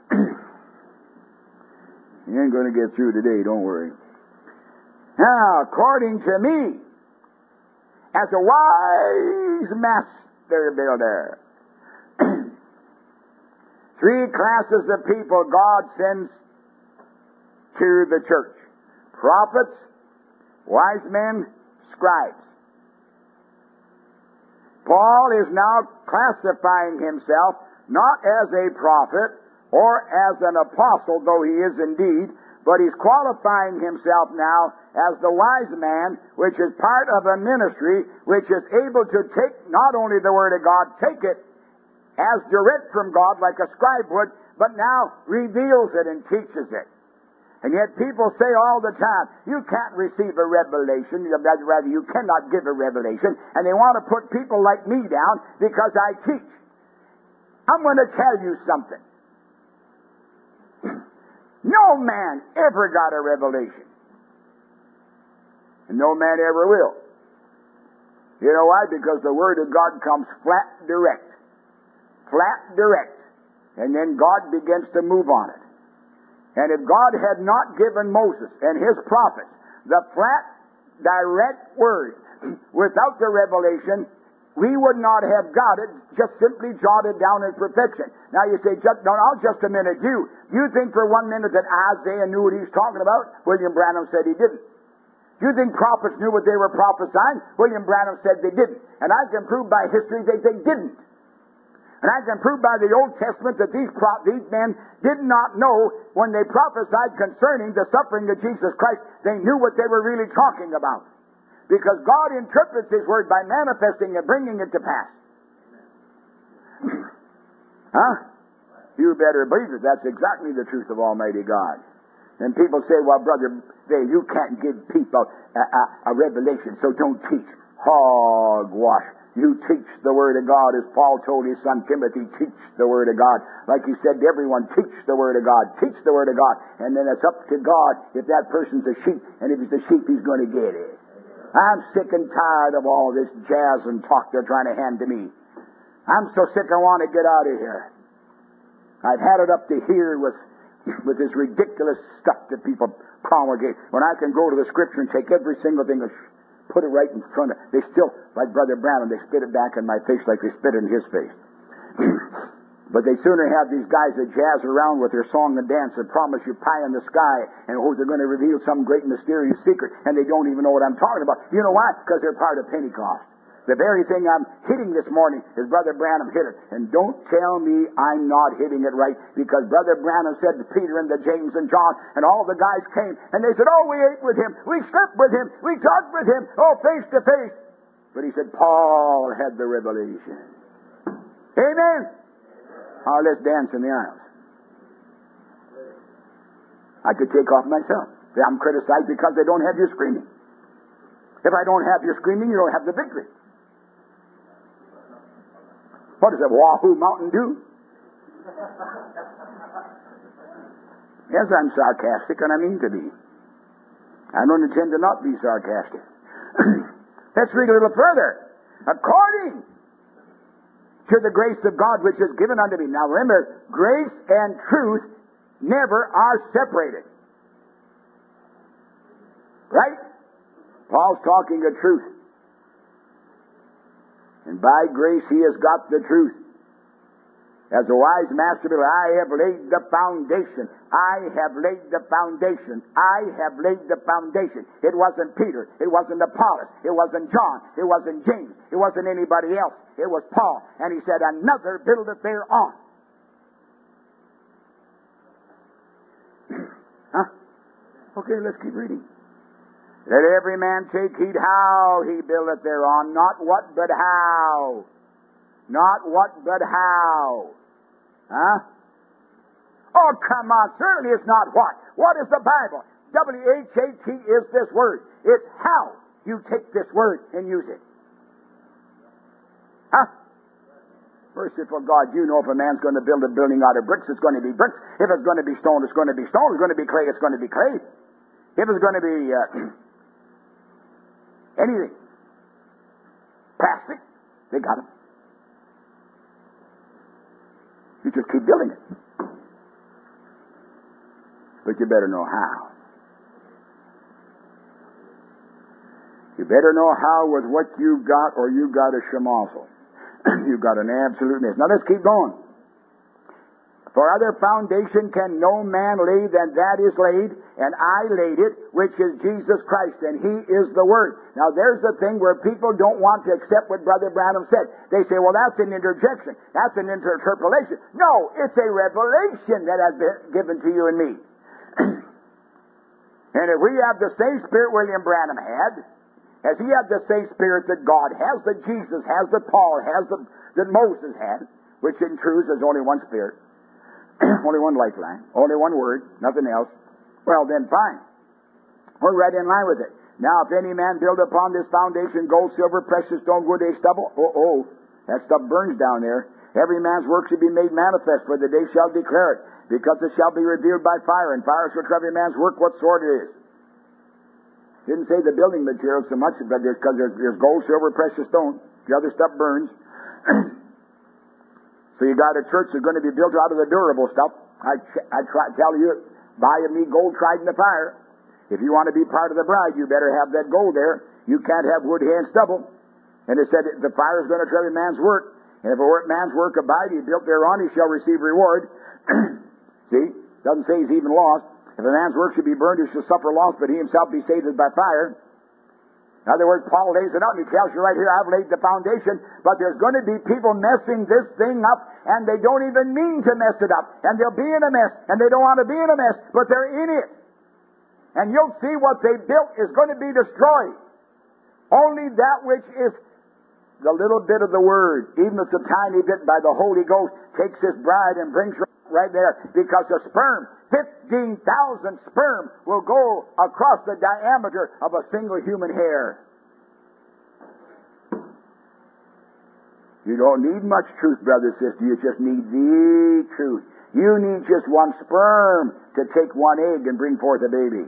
You ain't going to get through today, don't worry. Now, according to me, as a wise master builder, three classes of people God sends to the church. Prophets, wise men, scribes. Paul is now classifying himself not as a prophet or as an apostle, though he is indeed, but he's qualifying himself now as the wise man, which is part of a ministry which is able to take not only the Word of God, take it as direct from God like a scribe would, but now reveals it and teaches it. And yet people say all the time, you can't receive a revelation, rather you cannot give a revelation, and they want to put people like me down because I teach. I'm going to tell you something. No man ever got a revelation. And no man ever will. You know why? Because the Word of God comes flat direct. Flat direct. And then God begins to move on it. And if God had not given Moses and his prophets the flat, direct word without the revelation, we would not have got it just simply jotted down in perfection. Now you say, just, no, no, just a minute, you. You think for one minute that Isaiah knew what he was talking about? William Branham said he didn't. You think prophets knew what they were prophesying? William Branham said they didn't. And I can prove by history that they didn't. And I can prove by the Old Testament that these, pro- these men did not know when they prophesied concerning the suffering of Jesus Christ, they knew what they were really talking about. Because God interprets His Word by manifesting and bringing it to pass. Huh? You better believe it. That's exactly the truth of Almighty God. And people say, well, Brother Vale, you can't give people a, a, a revelation, so don't teach. Hogwash. You teach the Word of God, as Paul told his son Timothy, teach the Word of God. Like he said to everyone, teach the Word of God, teach the Word of God. And then it's up to God if that person's a sheep, and if he's a sheep, he's going to get it. I'm sick and tired of all this jazz and talk they're trying to hand to me. I'm so sick I want to get out of here. I've had it up to here with, with this ridiculous stuff that people promulgate. When I can go to the Scripture and take every single thing and put it right in front of... They still, like Brother Branham, they spit it back in my face like they spit it in his face. But they sooner have these guys that jazz around with their song and dance and promise you pie in the sky and oh, they're going to reveal some great mysterious secret, and they don't even know what I'm talking about. You know why? Because they're part of Pentecost. The very thing I'm hitting this morning is Brother Branham hit it. And don't tell me I'm not hitting it right, because Brother Branham said to Peter and to James and John, and all the guys came, and they said, oh, we ate with him, we slept with him, we talked with him, oh, face to face. But he said, Paul had the revelation. Amen? Now let's dance in the aisles. I could take off myself. I'm criticized because they don't have your screaming. If I don't have your screaming, you don't have the victory. What does that Wahoo Mountain do? Yes, I'm sarcastic, and I mean to be. I don't intend to not be sarcastic. Let's read a little further. According to the grace of God which is given unto me. Now remember, grace and truth never are separated. Right? Paul's talking the truth. And by grace he has got the truth. As a wise master builder, I have laid the foundation. I have laid the foundation. I have laid the foundation. It wasn't Peter. It wasn't Apollos. It wasn't John. It wasn't James. It wasn't anybody else. It was Paul. And he said, another buildeth thereon. Huh? Okay, let's keep reading. Let every man take heed how he buildeth thereon. Not what, but how. Not what, but how. Huh? Oh, come on. Certainly it's not what. What is the Bible? W H A T is this word. It's how you take this word and use it. Huh? Merciful God, you know if a man's going to build a building out of bricks, it's going to be bricks. If it's going to be stone, it's going to be stone. If it's going to be clay, it's going to be clay. If it's going to be uh, anything. Plastic, they got it. You just keep building it. But you better know how. You better know how with what you've got, or you've got a schmozzle. You've got an absolute mess. Now let's keep going. For other foundation can no man lay than that is laid, and I laid it, which is Jesus Christ, and He is the Word. Now there's the thing where people don't want to accept what Brother Branham said. They say, well, that's an interjection. That's an interpolation. No, it's a revelation that has been given to you and me. And if we have the same spirit William Branham had, as he had the same spirit that God has, that Jesus has, that Paul has, that, that Moses had, which in truth is only one spirit, only one lifeline, only one word, nothing else, well then fine. We're right in line with it. Now if any man build upon this foundation gold, silver, precious stone, wood, hay, stubble, oh, oh, that stuff burns down there. Every man's work should be made manifest, for the day shall declare it, because it shall be revealed by fire, and fire shall try every man's work what sort it is. Didn't say the building material so much, but there's because there's, there's gold, silver, precious stone. The other stuff burns. So you got a church that's going to be built out of the durable stuff. I, I try, tell you, buy of me gold tried in the fire. If you want to be part of the bride, you better have that gold there. You can't have wood, hay, and stubble. And it said the fire is going to try every man's work. And if a man's work abide, he built thereon, he shall receive reward. See? Doesn't say he's even lost. If a man's work should be burned, he shall suffer loss, but he himself be saved as by fire. In other words, Paul lays it out, and he tells you right here, I've laid the foundation, but there's going to be people messing this thing up, and they don't even mean to mess it up. And they'll be in a mess, and they don't want to be in a mess, but they're in it. And you'll see what they built is going to be destroyed. Only that which is the little bit of the Word, even if it's a tiny bit by the Holy Ghost, takes his bride and brings her right there, because a sperm, fifteen thousand sperm, will go across the diameter of a single human hair. You don't need much truth, brother, sister. You just need the truth. You need just one sperm to take one egg and bring forth a baby.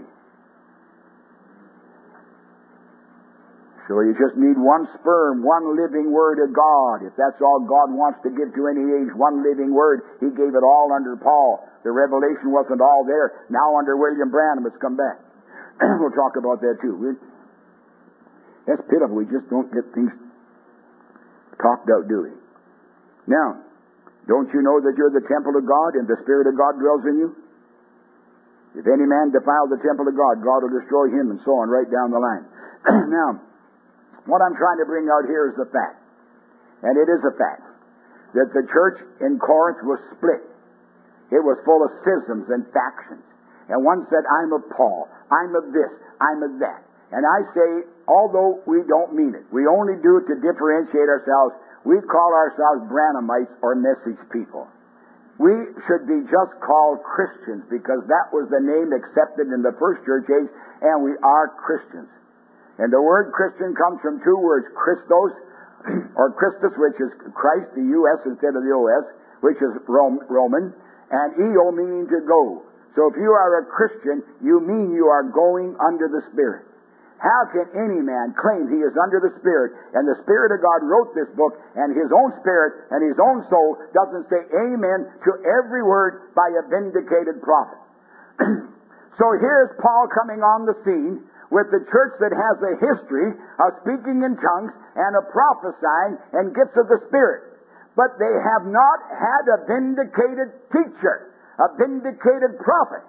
So you just need one sperm, one living Word of God. If that's all God wants to give to any age, one living Word, He gave it all under Paul. The revelation wasn't all there. Now under William Branham, it's come back. We'll talk about that too. That's pitiful. We just don't get things talked out, do we? Now, don't you know that you're the temple of God and the Spirit of God dwells in you? If any man defile the temple of God, God will destroy him, and so on, right down the line. Now, what I'm trying to bring out here is the fact, and it is a fact, that the church in Corinth was split. It was full of schisms and factions. And one said, I'm of Paul, I'm of this, I'm of that. And I say, although we don't mean it, we only do it to differentiate ourselves, we call ourselves Branhamites or message people. We should be just called Christians, because that was the name accepted in the first church age, and we are Christians. And the word Christian comes from two words, Christos, or Christus, which is Christ, the U S instead of the O S, which is Roman, and Eo, meaning to go. So if you are a Christian, you mean you are going under the Spirit. How can any man claim he is under the Spirit, and the Spirit of God wrote this book, and his own spirit and his own soul doesn't say amen to every word by a vindicated prophet? So here's Paul coming on the scene with the church that has a history of speaking in tongues and of prophesying and gifts of the Spirit. But they have not had a vindicated teacher, a vindicated prophet.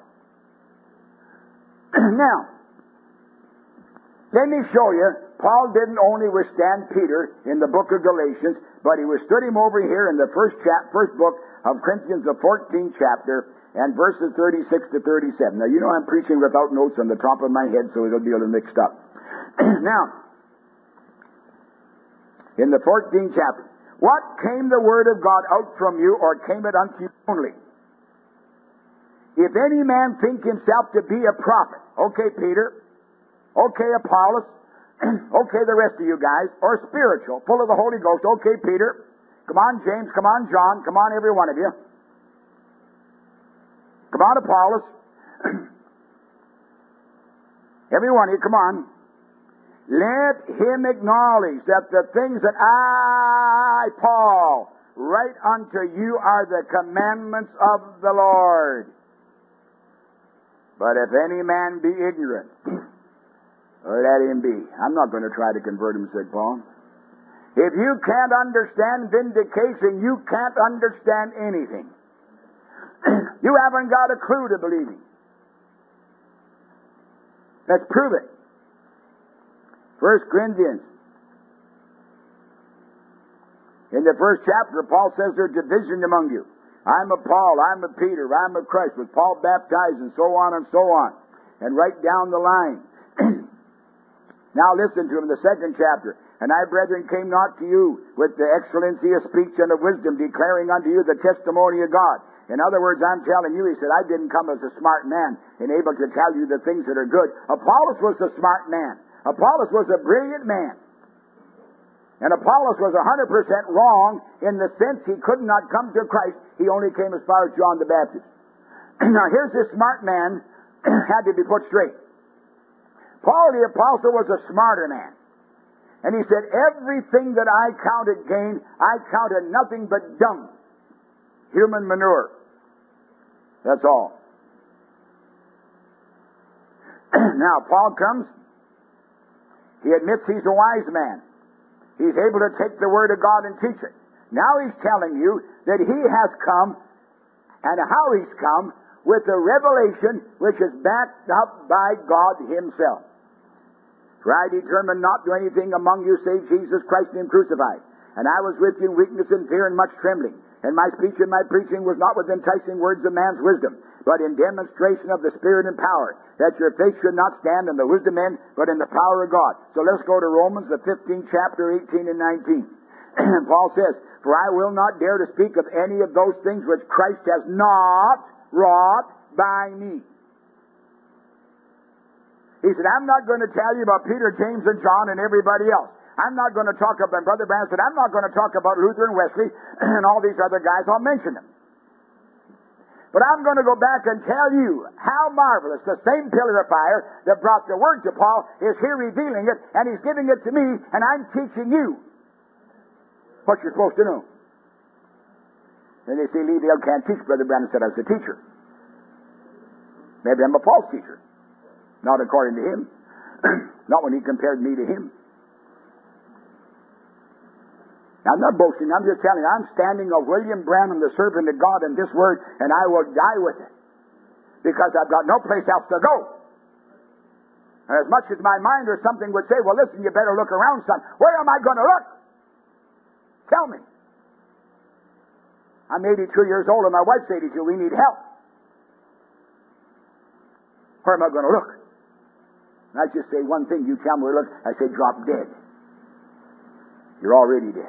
Now, let me show you, Paul didn't only withstand Peter in the book of Galatians, but he withstood him over here in the first chap, first book of Corinthians, the fourteenth chapter, and verses thirty-six to thirty-seven. Now, you know I'm preaching without notes on the top of my head, so it'll be a little mixed up. Now, in the fourteenth chapter, what came the word of God out from you, or came it unto you only? If any man think himself to be a prophet, okay, Peter, okay, Apollos, okay, the rest of you guys, or spiritual, full of the Holy Ghost, okay, Peter, come on, James, come on, John, come on, every one of you. Come on, Apollos. Every one of you, come on. Let him acknowledge that the things that I, Paul, write unto you are the commandments of the Lord. But if any man be ignorant, let him be. I'm not going to try to convert him, said Paul. If you can't understand vindication, you can't understand anything. You haven't got a clue to believing. Let's prove it. First Corinthians. In the first chapter, Paul says there's division among you. I'm of Paul, I'm of Peter, I'm of Christ, with Paul baptized, and so on and so on. And right down the line. Now listen to him in the second chapter. And I, brethren, came not to you with the excellency of speech and of wisdom, declaring unto you the testimony of God. In other words, I'm telling you, he said, I didn't come as a smart man and able to tell you the things that are good. Apollos was a smart man. Apollos was a brilliant man. And Apollos was one hundred percent wrong in the sense he could not come to Christ. He only came as far as John the Baptist. Now here's this smart man had to be put straight. Paul the Apostle was a smarter man. And he said, everything that I counted gain, I counted nothing but dung. Human manure. That's all. Now, Paul comes. He admits he's a wise man. He's able to take the Word of God and teach it. Now He's telling you that He has come, and how He's come, with a revelation which is backed up by God Himself. For I determined not to do anything among you save Jesus Christ and Him crucified. And I was with you in weakness and fear and much trembling. And my speech and my preaching was not with enticing words of man's wisdom, but in demonstration of the Spirit and power, that your faith should not stand in the wisdom of men, but in the power of God. So let's go to Romans, the fifteenth chapter, eighteen and nineteen. Paul says, for I will not dare to speak of any of those things which Christ has not wrought by me. He said, I'm not going to tell you about Peter, James, and John and everybody else. I'm not going to talk about, Brother Branham said, I'm not going to talk about Luther and Wesley and all these other guys. I'll mention them. But I'm going to go back and tell you how marvelous the same pillar of fire that brought the Word to Paul is here revealing it, and He's giving it to me, and I'm teaching you what you're supposed to know. Then they say, Lee Dale can't teach. Brother Branham said, I was a teacher. Maybe I'm a false teacher. Not according to him. Not when he compared me to him. I'm not boasting. I'm just telling you, I'm standing of William Branham, the servant of God, in this Word, and I will die with it. Because I've got no place else to go. And as much as my mind or something would say, well, listen, you better look around, son. Where am I going to look? Tell me. I'm eighty-two years old, and my wife's eighty-two. We need help. Where am I going to look? And I just say one thing. You tell me where to look. I say, drop dead. You're already dead.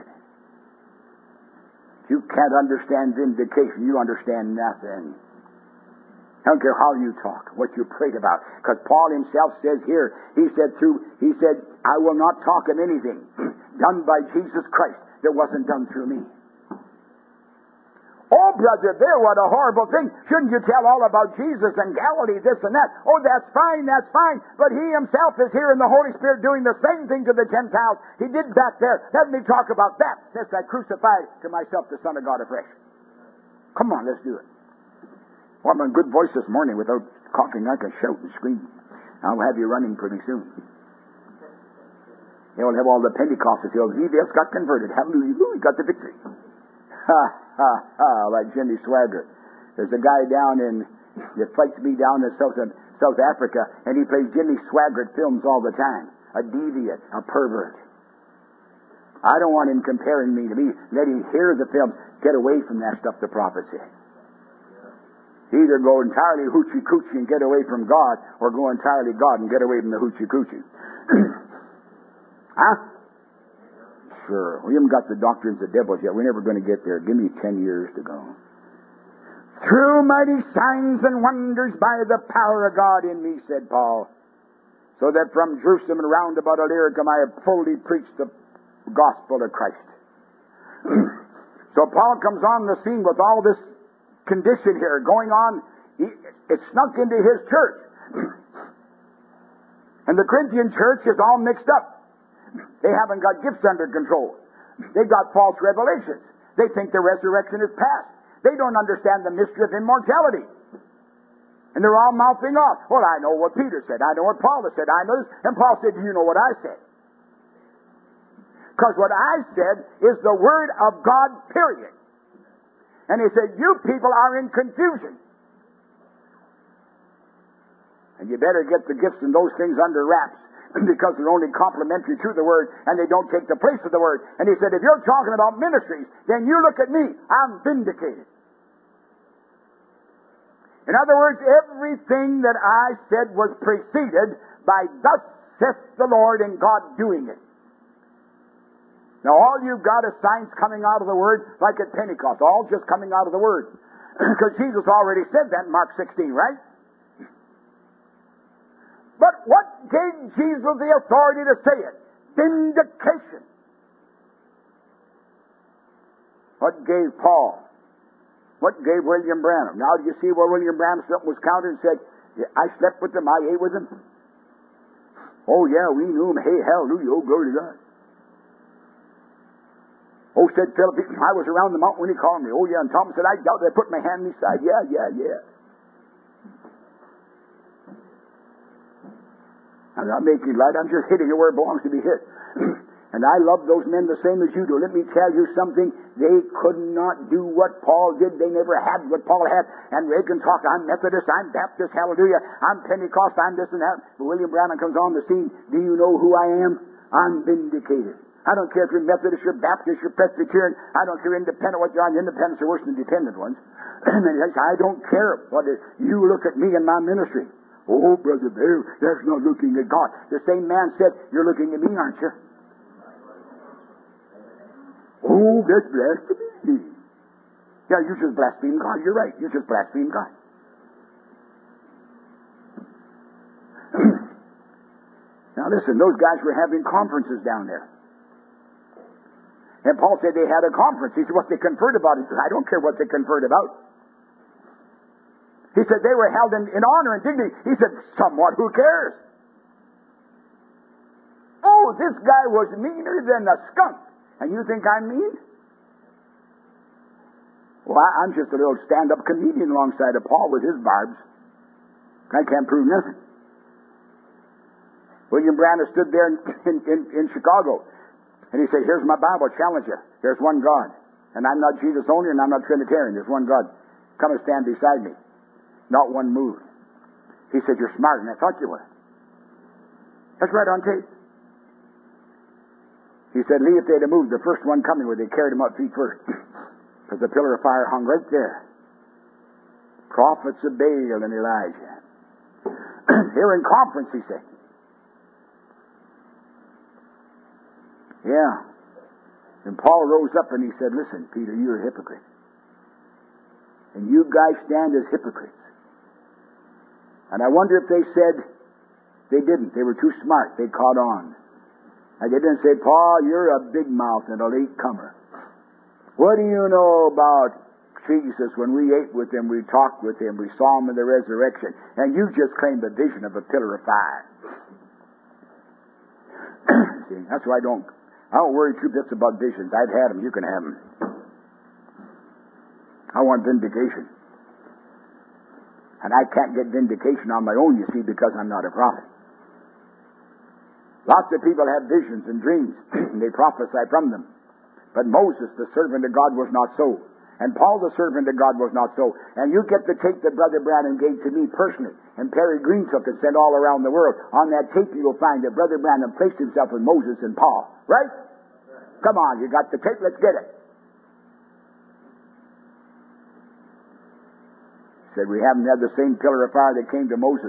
You can't understand vindication. You understand nothing. I don't care how you talk, what you prayed about. Because Paul himself says here, he said through, he said, I will not talk of anything done by Jesus Christ that wasn't done through me. Oh, brother, there, what a horrible thing. Shouldn't you tell all about Jesus and Galilee, this and that? Oh, that's fine, that's fine. But He Himself is here in the Holy Spirit doing the same thing to the Gentiles He did back there. Let me talk about that. Since I crucified to myself the Son of God afresh. Come on, let's do it. Well, I'm in good voice this morning without coughing. I can shout and scream. I'll have you running pretty soon. They will have all the Pentecostals. They'll he just got converted. Hallelujah. Ooh, he got the victory. Ha, ha, ha, like Jimmy Swaggart. There's a guy down in, that fights me down in South, South Africa, and he plays Jimmy Swaggart films all the time. A deviant, a pervert. I don't want him comparing me to me. Let him hear the films. Get away from that stuff the prophet said. Either go entirely hoochie-coochie and get away from God, or go entirely God and get away from the hoochie-coochie. Huh? Sure. We haven't got the doctrines of devils yet. We're never going to get there. Give me ten years to go. Through mighty signs and wonders by the power of God in me, said Paul, so that from Jerusalem and round about Illyricum I have fully preached the gospel of Christ. So Paul comes on the scene with all this condition here going on. He, it snuck into his church. And the Corinthian church is all mixed up. They haven't got gifts under control. They've got false revelations. They think the resurrection is past. They don't understand the mystery of immortality. And they're all mouthing off. Well, I know what Peter said. I know what Paul has said. I know this. And Paul said, do you know what I said? Because what I said is the Word of God, period. And he said, you people are in confusion. And you better get the gifts and those things under wraps, because they're only complementary to the Word, and they don't take the place of the Word. And he said, if you're talking about ministries, then you look at me. I'm vindicated. In other words, everything that I said was preceded by thus saith the Lord, and God doing it. Now all you've got is signs coming out of the Word, like at Pentecost, all just coming out of the Word. Because Jesus already said that in Mark sixteen, right? But what gave Jesus the authority to say it? Vindication. What gave Paul? What gave William Branham? Now, do you see where William Branham was counted and said, I slept with them, I ate with them? Oh, yeah, we knew him. Hey, hallelujah, oh, glory to God. Oh, said Philip, I was around the mountain when he called me. Oh, yeah, and Thomas said, I doubt that I put my hand on his side. Yeah, yeah, yeah. I'm not making light. I'm just hitting it where it belongs to be hit. And I love those men the same as you do. Let me tell you something. They could not do what Paul did. They never had what Paul had. And they can talk, I'm Methodist, I'm Baptist, hallelujah, I'm Pentecost, I'm this and that. But William Branham comes on the scene. Do you know who I am? I'm vindicated. I don't care if you're Methodist, you're Baptist, you're Presbyterian. I don't care independent what you are. Independents are worse than dependent ones. I don't care what it, you look at me and my ministry. Oh, Brother Bear, that's not looking at God. The same man said, you're looking at me, aren't you? Oh, that's blasphemy. Yeah, you just blaspheme God. You're right. You just blaspheme God. Now listen, those guys were having conferences down there. And Paul said they had a conference. He said, what they conferred about? He said, I don't care what they conferred about. He said they were held in, in honor and dignity. He said, somewhat, who cares? Oh, this guy was meaner than a skunk. And you think I'm mean? Well, I, I'm just a little stand-up comedian alongside of Paul with his barbs. I can't prove nothing. William Branham stood there in, in, in, in Chicago, and he said, here's my Bible, challenge you. There's one God. And I'm not Jesus only, and I'm not Trinitarian. There's one God. Come and stand beside me. Not one move. He said, you're smart, and I thought you were. That's right on tape. He said, Lee, if they'd have moved, the first one coming would they carried him up feet first. Because the pillar of fire hung right there. Prophets of Baal and Elijah. Here in conference, he said. Yeah. And Paul rose up and he said, listen, Peter, you're a hypocrite. And you guys stand as hypocrites. And I wonder if they said they didn't. They were too smart. They caught on. And they didn't say, Paul, you're a big mouth and a late comer. What do you know about Jesus? When we ate with him, we talked with him, we saw him in the resurrection, and you just claimed a vision of a pillar of fire. See, that's why I don't, I don't worry two bits about visions. I've had them. You can have them. I want vindication. And I can't get vindication on my own, you see, because I'm not a prophet. Lots of people have visions and dreams, and they prophesy from them. But Moses, the servant of God, was not so. And Paul, the servant of God, was not so. And you get the tape that Brother Branham gave to me personally, and Perry Green took and sent all around the world. On that tape you will find that Brother Branham placed himself with Moses and Paul. Right? Come on, you got the tape, let's get it. Said we haven't had the same pillar of fire that came to Moses.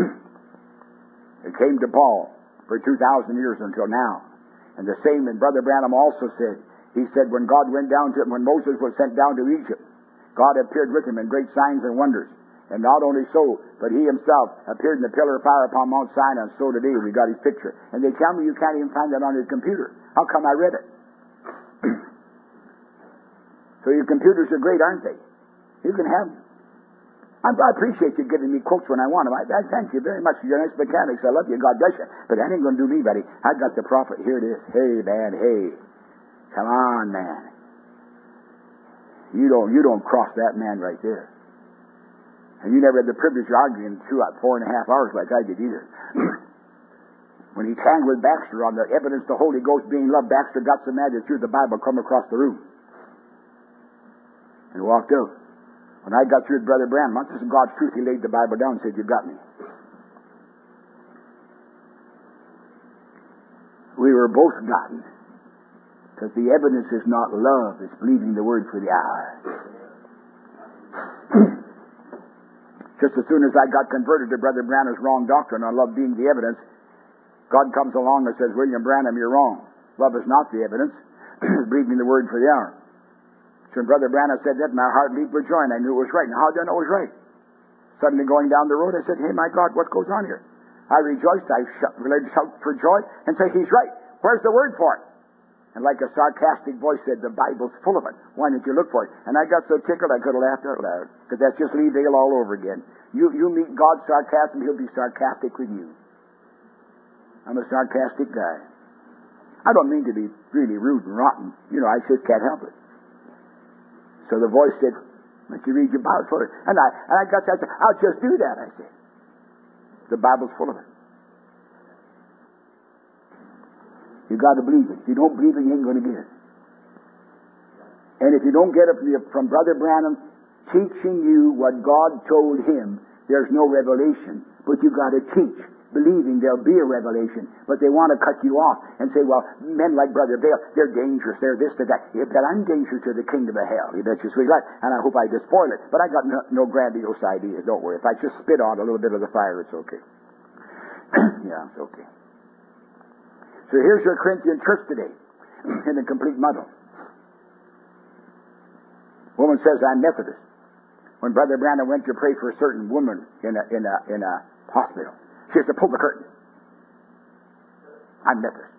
It came to Paul for two thousand years until now. And the same, and Brother Branham also said, he said when God went down to, when Moses was sent down to Egypt, God appeared with him in great signs and wonders. And not only so, but he himself appeared in the pillar of fire upon Mount Sinai, and so today we got his picture. And they tell me you can't even find that on your computer. How come I read it? So your computers are great, aren't they? You can have them. I appreciate you giving me quotes when I want them. I, I thank you very much. You're nice mechanics. I love you. God bless you. But that ain't going to do me, buddy. I got the prophet. Here it is. Hey, man. Hey. Come on, man. You don't, you don't cross that man right there. And you never had the privilege of arguing two, four and a half hours like I did either. When he tangled with Baxter on the evidence of the Holy Ghost being loved, Baxter got so mad that threw the Bible come across the room and walked out. When I got through with Brother Branham, this is God's truth, he laid the Bible down and said, you got me. We were both gotten. Because the evidence is not love, it's believing the word for the hour. Just as soon as I got converted to Brother Branham's wrong doctrine on love being the evidence, God comes along and says, William Branham, you're wrong. Love is not the evidence. It's believing the word for the hour. So when Brother Branham said that, my heart leaped with joy, and I knew it was right. Now, how did I know it was right? Suddenly going down the road, I said, hey, my God, what goes on here? I rejoiced, I related to shout for joy, and say, he's right. Where's the word for it? And like a sarcastic voice said, the Bible's full of it. Why didn't you look for it? And I got so tickled I could have laughed out loud. Because that's just Lee Vale all over again. You, you meet God's sarcasm, he'll be sarcastic with you. I'm a sarcastic guy. I don't mean to be really rude and rotten. You know, I just can't help it. So the voice said, why don't you read your Bible for it? And I, and I got that, I'll just do that, I said. The Bible's full of it. You got to believe it. If you don't believe it, you ain't going to get it. And if you don't get it from, the, from Brother Branham teaching you what God told him, there's no revelation. But you got to teach, believing there'll be a revelation. But they want to cut you off and say, well, men like Brother Vail, they're dangerous, they're this, they're that. You bet I'm dangerous to the kingdom of hell. You bet you sweet life. And I hope I just spoil it. But I got no, no grandiose idea. Don't worry. If I just spit on a little bit of the fire, it's okay. Yeah, it's okay. So here's your Corinthian church today in a complete muddle. Woman says, I'm Methodist. When Brother Branham went to pray for a certain woman in a, in a, in a hospital, she has to pull the curtain. I'm Methodist.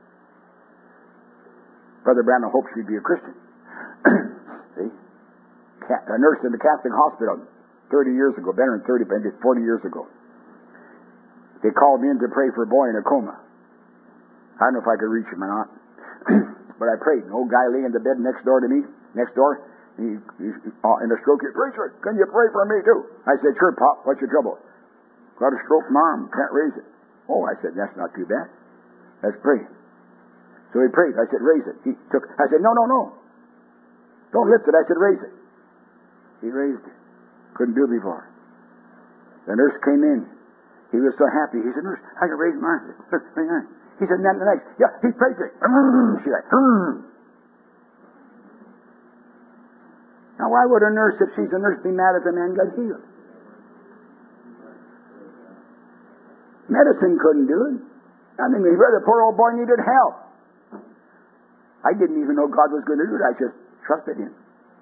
Brother Branham hoped she'd be a Christian. See? A nurse in the Catholic hospital thirty years ago, better than thirty, maybe forty years ago. They called me in to pray for a boy in a coma. I don't know if I could reach him or not. But I prayed. An old guy lay in the bed next door to me, next door, he, he's uh, in a stroke. He said, Preacher, can you pray for me too? I said, sure, Pop. What's your trouble? Got a stroke in my arm. Can't raise it. Oh, I said, that's not too bad. Let's pray. So he prayed. I said, raise it. He took. I said, no, no, no. Don't lift it. I said, raise it. He raised it. Couldn't do it before. The nurse came in. He was so happy. He said, Nurse, I can raise my arm. Hang on. He said, and then the next. Yeah, he prayed for it. She like, now, why would a nurse, if she's a nurse, be mad if the man got healed? Medicine couldn't do it. I mean, the poor old boy needed help. I didn't even know God was going to do it. I just trusted Him.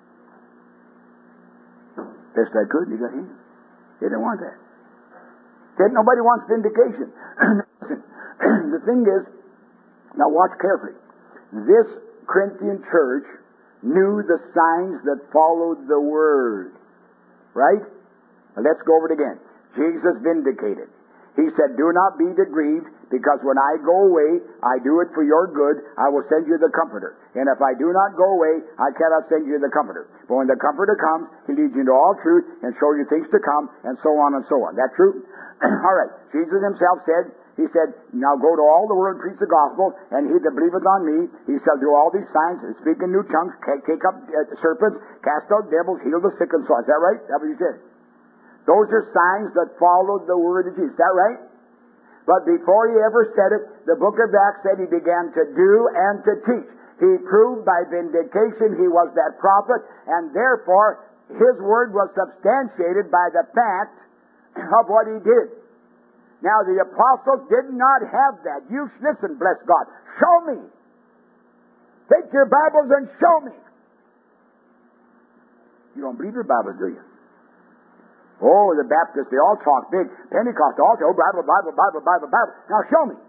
Best I could, he got healed. He didn't want that. Said nobody wants vindication. The thing is, now watch carefully. This Corinthian church knew the signs that followed the word. Right? Now let's go over it again. Jesus vindicated. He said, do not be grieved, because when I go away, I do it for your good. I will send you the Comforter. And if I do not go away, I cannot send you the Comforter. But when the Comforter comes, He leads you into all truth and show you things to come, and so on and so on. That true? All right. Jesus Himself said, He said, now go to all the world and preach the gospel, and he that believeth on me, he shall do all these signs, speak in new tongues, take up uh, serpents, cast out devils, heal the sick, and so on. Is that right? That's what He said. Those are signs that followed the word of Jesus. Is that right? But before He ever said it, the book of Acts said He began to do and to teach. He proved by vindication He was that prophet, and therefore His word was substantiated by the fact of what He did. Now the apostles did not have that. You listen, bless God. Show me. Take your Bibles and show me. You don't believe your Bibles, do you? Oh, the Baptists, they all talk big. Pentecost, all talk, oh, Bible, Bible, Bible, Bible, Bible. Now show me.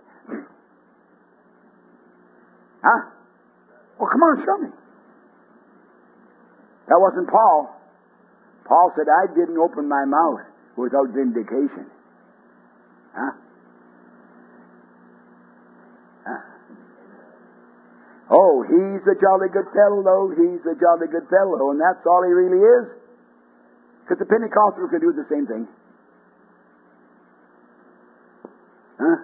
Huh? Well, come on, show me. That wasn't Paul. Paul said, I didn't open my mouth without vindication. Huh? Huh? Oh, he's a jolly good fellow, he's a jolly good fellow, and that's all he really is. Because the Pentecostals can do the same thing. Huh?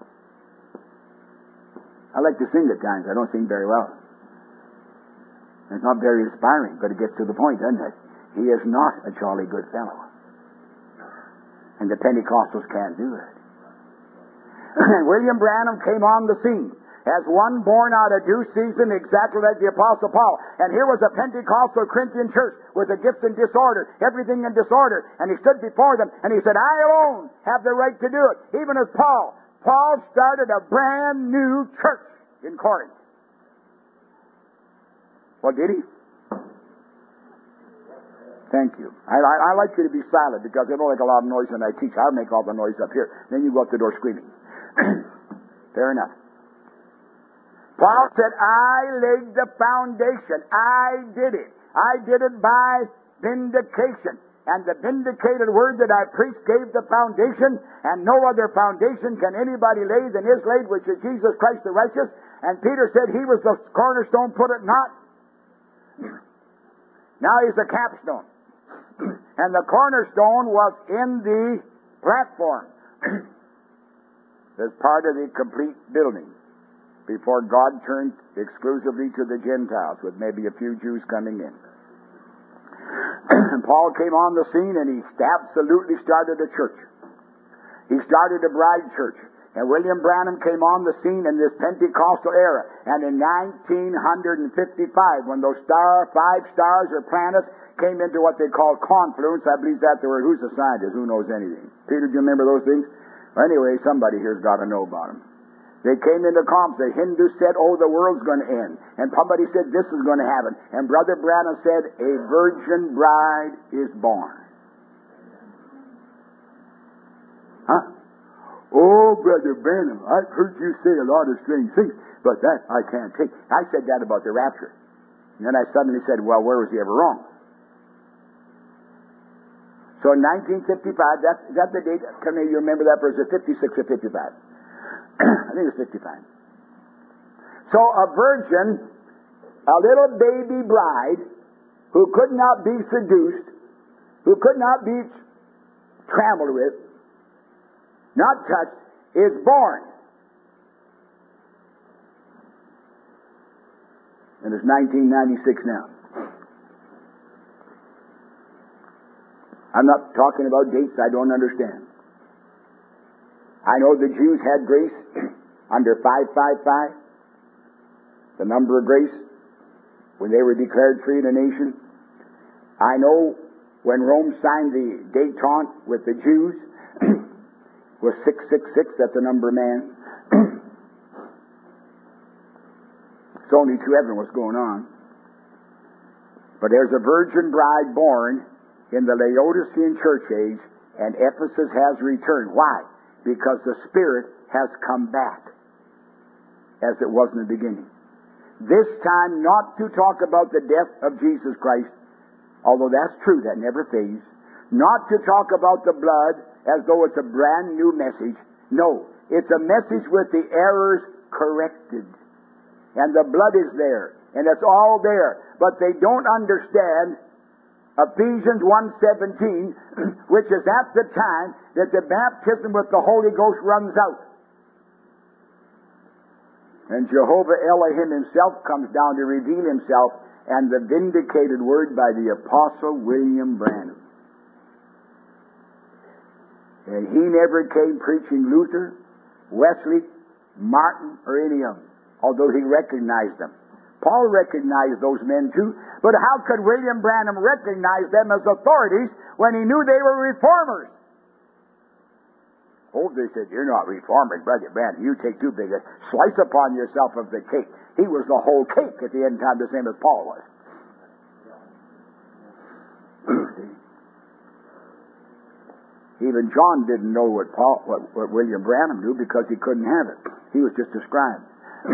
I like to sing at times. I don't sing very well. It's not very inspiring, but it gets to the point, doesn't it? He is not a jolly good fellow. And the Pentecostals can't do it. William Branham came on the scene as one born out of due season, exactly like the Apostle Paul. And here was a Pentecostal Corinthian church with the gifts in disorder, everything in disorder. And he stood before them and he said, I alone have the right to do it. Even as Paul. Paul started a brand new church in Corinth. Well, did he? Thank you. I, I, I like you to be silent because I don't like a lot of noise when I teach. I'll make all the noise up here. Then you go out the door screaming. Fair enough. Paul said, I laid the foundation. I did it. I did it by vindication. And the vindicated word that I preached gave the foundation, and no other foundation can anybody lay than is laid, which is Jesus Christ the righteous. And Peter said He was the cornerstone, put it not. Now He's the capstone. And the cornerstone was in the platform. As part of the complete building. before God turned exclusively to the Gentiles, with maybe a few Jews coming in. And Paul came on the scene, and he absolutely started a church. He started a bride church. And William Branham came on the scene in this Pentecostal era. And in nineteen fifty-five, when those star, five stars or planets came into what they call confluence, I believe that's the word. Who's a scientist? Who knows anything? Peter, do you remember those things? Well, anyway, somebody here's got to know about them. They came into confluence. The Hindu said, oh, the world's going to end. And somebody said, this is going to happen. And Brother Branham said, a virgin bride is born. Huh? Oh, Brother Branham, I've heard you say a lot of strange things, but that I can't take. I said that about the rapture. And then I suddenly said, well, where was he ever wrong? So in nineteen fifty-five, that's, is that the date? Can you remember that, or is it fifty-six or fifty-five? I think it's fifty-five. So a virgin, a little baby bride, who could not be seduced, who could not be trampled with, not touched, is born. And it's nineteen ninety-six now. I'm not talking about dates I don't understand. I know the Jews had grace under five five five, the number of grace, when they were declared free in a nation. I know when Rome signed the Détente with the Jews, was six six six, that's the number of man. It's only to heaven what's going on. But there's a virgin bride born in the Laodicean church age, and Ephesus has returned. Why? Because the Spirit has come back, as it was in the beginning. This time not to talk about the death of Jesus Christ, although that's true, that never fades. Not to talk about the blood, as though it's a brand new message. No, it's a message with the errors corrected. And the blood is there, and it's all there. But they don't understand Ephesians one seventeen, which is at the time that the baptism with the Holy Ghost runs out. And Jehovah Elohim himself comes down to reveal himself, and the vindicated word by the Apostle William Branham. And he never came preaching Luther, Wesley, Martin, or any of them, although he recognized them. Paul recognized those men too, but how could William Branham recognize them as authorities when he knew they were reformers? Oh, they said, you're not reforming, Brother Branham. You take too big a slice upon yourself of the cake. He was the whole cake at the end time, the same as Paul was. Even John didn't know what Paul, what, what William Branham knew, because he couldn't have it. He was just a scribe.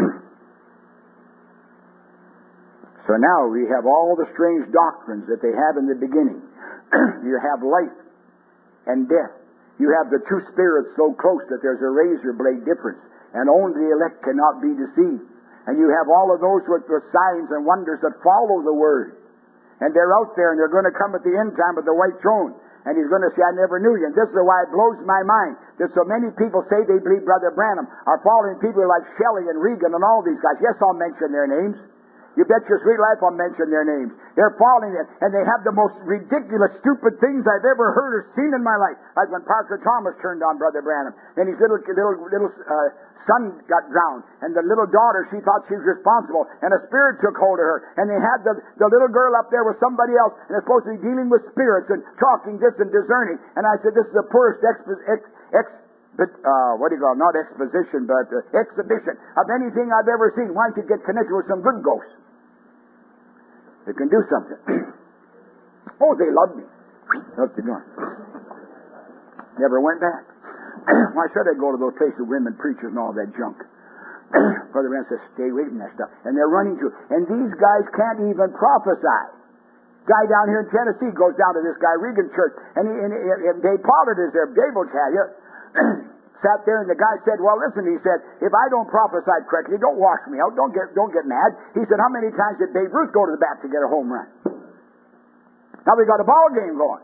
So now we have all the strange doctrines that they have in the beginning. You have life and death. You have the two spirits so close that there's a razor blade difference, and only the elect cannot be deceived. And you have all of those with the signs and wonders that follow the Word. And they're out there, and they're going to come at the end time with the white throne. And he's going to say, I never knew you. And this is why it blows my mind that so many people say they believe Brother Branham are following people like Shelley and Regan and all these guys. Yes, I'll mention their names. You bet your sweet life I'll mention their names. They're following it, and they have the most ridiculous, stupid things I've ever heard or seen in my life. Like when Parker Thomas turned on Brother Branham, and his little little little uh, son got drowned, and the little daughter, she thought she was responsible, and a spirit took hold of her, and they had the, the little girl up there with somebody else, and they're supposed to be dealing with spirits and talking this and discerning. And I said, this is the poorest expo- ex, ex But, uh, what do you call it? Not exposition, but uh, exhibition of anything I've ever seen. Why don't you get connected with some good ghosts? They can do something. Oh, they love me. Up the door. Never went back. Why should I go to those places, women preachers and all that junk? Brother Rand says, stay away from that stuff. And they're running to it. And these guys can't even prophesy. Guy down here in Tennessee goes down to this guy, Regan Church, and, he, and, he, and Dave Pollard is there. Dave will tell you. Sat there, and the guy said, well, listen, he said, if I don't prophesy correctly, don't wash me out, don't get don't get mad. He said, how many times did Babe Ruth go to the bat to get a home run? Now we got a ball game going.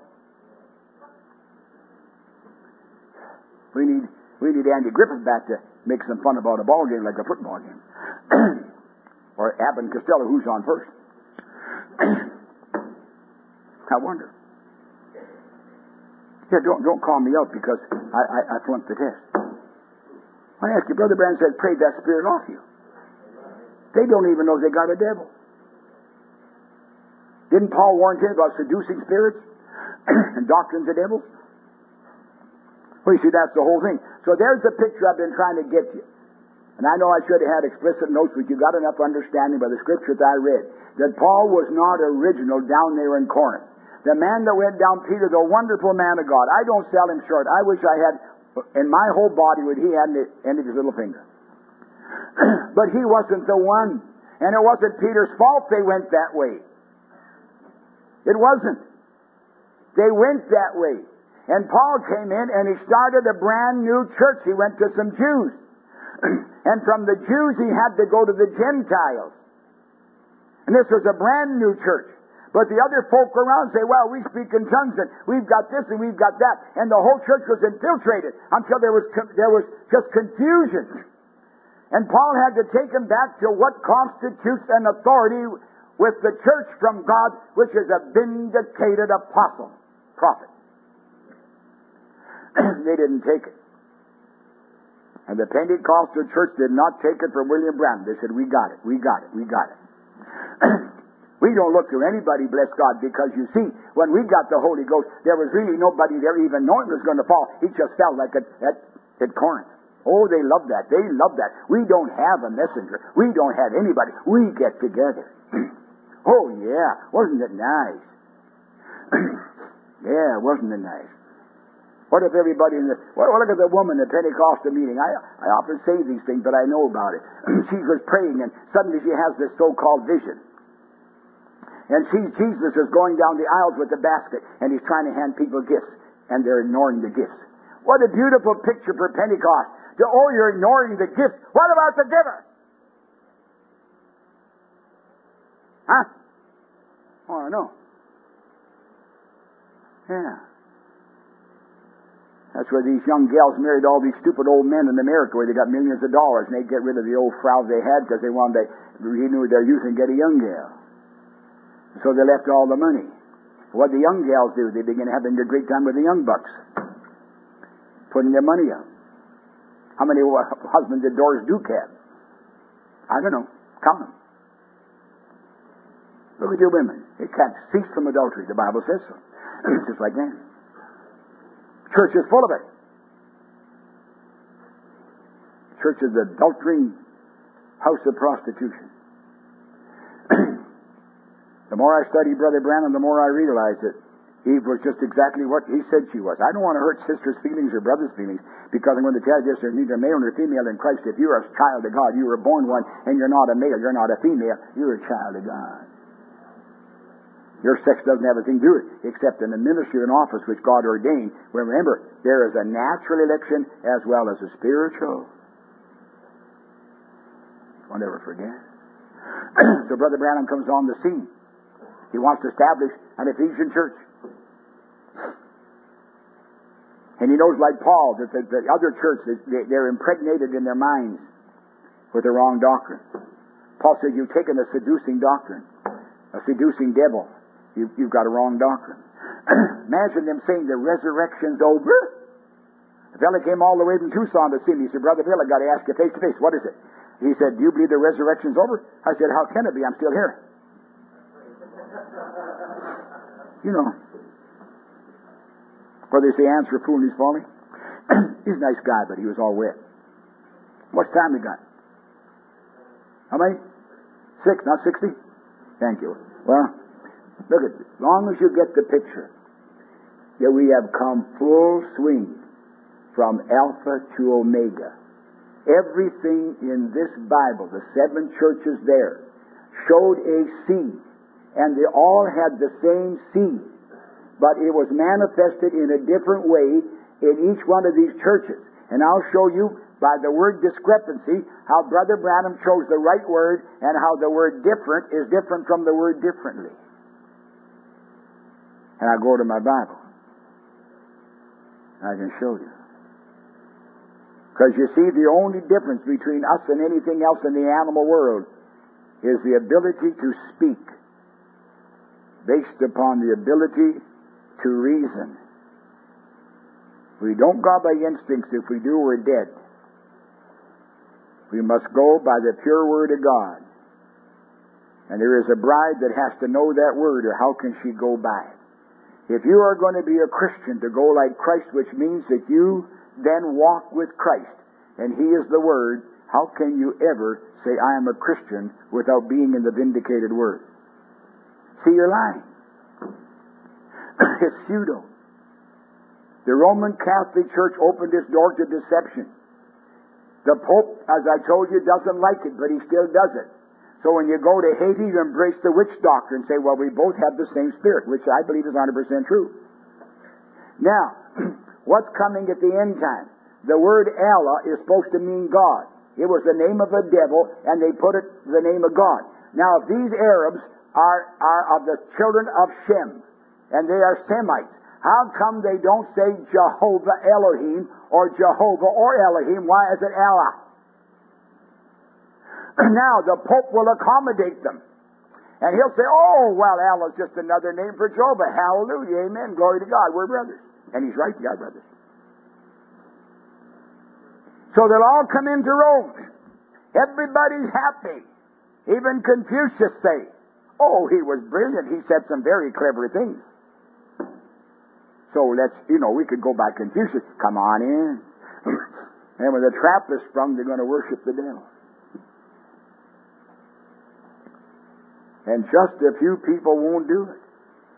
We need we need Andy Griffith back to make some fun about a ball game like a football game. Or Abbott and Costello, who's on first? I wonder. Yeah, don't don't call me out because I, I, I flunked the test. I ask you, Brother Branham said, pray that spirit off you. They don't even know they got a devil. Didn't Paul warn Timothy about seducing spirits and doctrines of devils? Well, you see, that's the whole thing. So there's the picture I've been trying to get you. And I know I should have had explicit notes, but you got enough understanding by the scripture that I read that Paul was not original down there in Corinth. The man that went down, Peter, the wonderful man of God. I don't sell him short. I wish I had in my whole body what he had in the end of his little finger. But he wasn't the one. And it wasn't Peter's fault they went that way. It wasn't. They went that way. And Paul came in and he started a brand new church. He went to some Jews. And from the Jews he had to go to the Gentiles. And this was a brand new church. But the other folk around say, well, we speak in tongues and we've got this and we've got that. And the whole church was infiltrated until there was, there was just confusion. And Paul had to take him back to what constitutes an authority with the church from God, which is a vindicated apostle, prophet. They didn't take it. And the Pentecostal church did not take it from William Branham. They said, we got it, we got it, we got it. We don't look to anybody, bless God, because you see, when we got the Holy Ghost, there was really nobody there even knowing it was going to fall. It just fell like at, at, at Corinth. Oh, they love that. They love that. We don't have a messenger. We don't have anybody. We get together. Oh, yeah. Wasn't it nice? Yeah, wasn't it nice? What if everybody in the... Well, look at the woman at the Pentecostal meeting. I, I often say these things, but I know about it. She was praying, and suddenly she has this so-called vision. And she, Jesus is going down the aisles with the basket, and he's trying to hand people gifts, and they're ignoring the gifts. What a beautiful picture for Pentecost. To, oh, you're ignoring the gifts. What about the giver? Huh? Oh, I know. Yeah. That's where these young gals married all these stupid old men in America where they got millions of dollars and they get rid of the old frau they had because they wanted to renew their youth and get a young gal. So they left all the money. What the young gals do, they begin having a great time with the young bucks, putting their money up. How many husbands did Doris Duke have? I don't know. Count them. Look at your women. They can't cease from adultery. The Bible says so. Just like that. Church is full of it. Church is the adultering house of prostitution. The more I study Brother Branham, the more I realize that Eve was just exactly what he said she was. I don't want to hurt sisters' feelings or brothers' feelings because I'm going to tell you this, there's neither male nor female in Christ. If you're a child of God, you were born one, and you're not a male, you're not a female, you're a child of God. Your sex doesn't have anything to do with it, except in the ministry and office which God ordained. Remember, there is a natural election as well as a spiritual. Don't ever forget. So Brother Branham comes on the scene. He wants to establish an Ephesian church. And he knows, like Paul, that the, the other church, they, they're impregnated in their minds with the wrong doctrine. Paul said, you've taken a seducing doctrine, a seducing devil. You've, you've got a wrong doctrine. Imagine them saying the resurrection's over. The fellow came all the way from Tucson to see me. He said, Brother Bill, I've got to ask you face to face. What is it? He said, do you believe the resurrection's over? I said, how can it be? I'm still here. You know. What they say, answer a fool and he's falling. He's a nice guy, but he was all wet. What's time we got? How many? Six, not sixty? Thank you. Well, look at it. As long as you get the picture that we have come full swing from Alpha to Omega. Everything in this Bible, the seven churches there, showed a seed. And they all had the same seed. But it was manifested in a different way in each one of these churches. And I'll show you by the word discrepancy how Brother Branham chose the right word and how the word different is different from the word differently. And I go to my Bible. I can show you. Because you see, the only difference between us and anything else in the animal world is the ability to speak based upon the ability to reason. We don't go by instincts. If we do, we're dead. We must go by the pure Word of God. And there is a bride that has to know that Word, or how can she go by it? If you are going to be a Christian, to go like Christ, which means that you then walk with Christ, and He is the Word, how can you ever say, I am a Christian, without being in the vindicated Word? See, you're lying. It's pseudo. The Roman Catholic Church opened its door to deception. The Pope, as I told you, doesn't like it, but he still does it. So when you go to Haiti, you embrace the witch doctor and say, well, we both have the same spirit, which I believe is one hundred percent true. Now, what's coming at the end time? The word Allah is supposed to mean God. It was the name of a devil, and they put it the name of God. Now, if these Arabs are, are of the children of Shem, and they are Semites, how come they don't say Jehovah Elohim or Jehovah or Elohim? Why is it Allah? Now, the Pope will accommodate them. And he'll say, oh, well, Allah's just another name for Jehovah. Hallelujah, amen, glory to God, we're brothers. And he's right, we are brothers. So they'll all come into Rome. Everybody's happy. Even Confucius say, oh, he was brilliant. He said some very clever things. So let's, you know, we could go by Confucius. Come on in. And when the trap is sprung, they're going to worship the devil. And just a few people won't do it.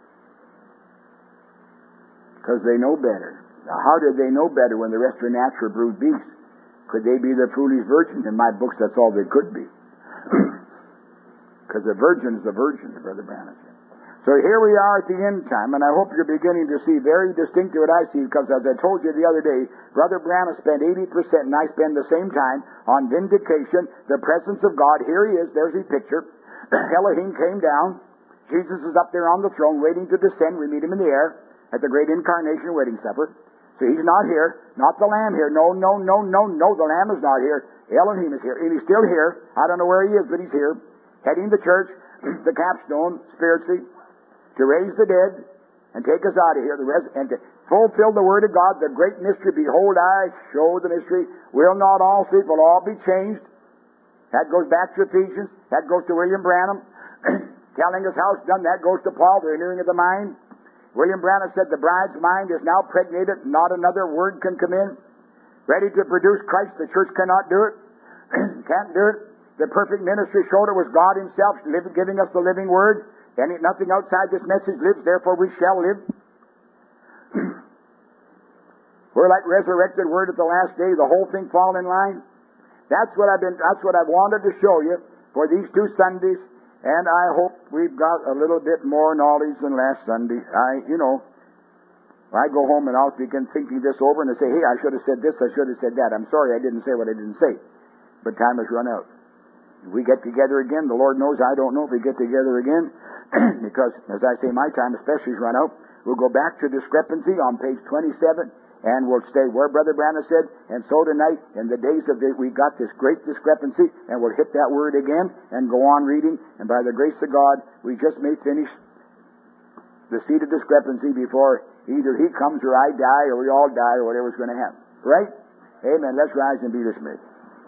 Because they know better. Now, how did they know better when the rest are natural brute beasts? Could they be the foolish virgins? In my books, that's all they could be. Because the virgin is the virgin, Brother Branham said. So here we are at the end time, and I hope you're beginning to see very distinctly what I see, because as I told you the other day, Brother Branham spent eighty percent, and I spend the same time, on vindication, the presence of God. Here he is, there's his picture. Elohim came down. Jesus is up there on the throne, waiting to descend. We meet him in the air at the great incarnation wedding supper. So he's not here, not the Lamb here. No, no, no, no, no, the Lamb is not here. Elohim is here, and he's still here. I don't know where he is, but he's here, heading the church, the capstone, spiritually, to raise the dead and take us out of here, the res- and to fulfill the Word of God, the great mystery. Behold, I show the mystery. Will not all sleep, will all be changed. That goes back to Ephesians. That goes to William Branham, telling us how it's done. That goes to Paul, the renewing of the mind. William Branham said the bride's mind is now pregnated, not another word can come in. Ready to produce Christ, the church cannot do it. Can't do it. The perfect ministry showed it was God Himself giving us the living Word. And nothing outside this message lives, therefore we shall live. We're like resurrected Word at the last day, the whole thing fall in line. That's what I've been, that's what I've wanted to show you for these two Sundays. And I hope we've got a little bit more knowledge than last Sunday. I, you know, I go home and I'll begin thinking this over and I say, hey, I should have said this, I should have said that. I'm sorry I didn't say what I didn't say. But time has run out. If we get together again, the Lord knows I don't know if we get together again, because, as I say, my time especially has run out. We'll go back to discrepancy on page twenty-seven, and we'll stay where Brother Branham said, and so tonight, in the days of the, we got this great discrepancy, and we'll hit that word again, and go on reading, and by the grace of God, we just may finish the seed of discrepancy before either he comes or I die, or we all die, or whatever's going to happen. Right? Amen. Let's rise and be dismissed.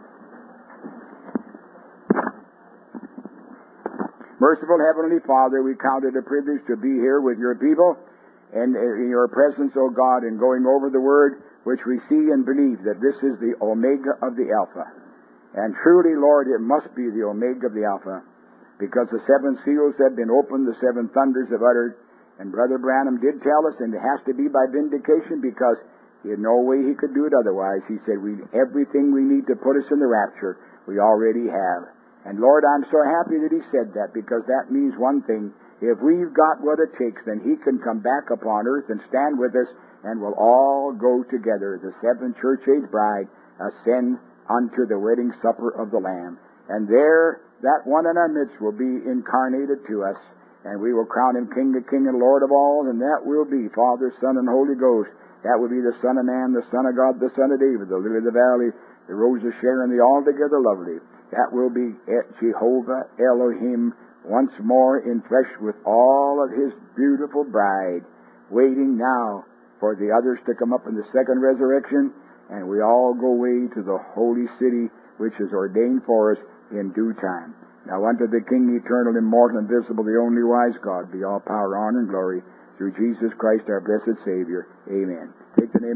Merciful Heavenly Father, we count it a privilege to be here with your people and in your presence, O God, and going over the Word, which we see and believe that this is the Omega of the Alpha. And truly, Lord, it must be the Omega of the Alpha, because the seven seals have been opened, the seven thunders have uttered, and Brother Branham did tell us, and it has to be by vindication, because in no way he could do it otherwise. He said, we everything we need to put us in the rapture, we already have. And Lord, I'm so happy that he said that, because that means one thing. If we've got what it takes, then he can come back upon earth and stand with us, and we'll all go together. The seven church-age bride ascend unto the wedding supper of the Lamb. And there, that one in our midst will be incarnated to us, and we will crown him King of Kings and Lord of all, and that will be Father, Son, and Holy Ghost. That will be the Son of Man, the Son of God, the Son of David, the Lily of the Valley, the Rose of Sharon, the altogether lovely. That will be Jehovah Elohim once more in flesh with all of His beautiful bride, waiting now for the others to come up in the second resurrection, and we all go away to the holy city which is ordained for us in due time. Now unto the King, eternal, immortal, invisible, the only wise God, be all power, honor, and glory through Jesus Christ, our blessed Savior. Amen. Take the name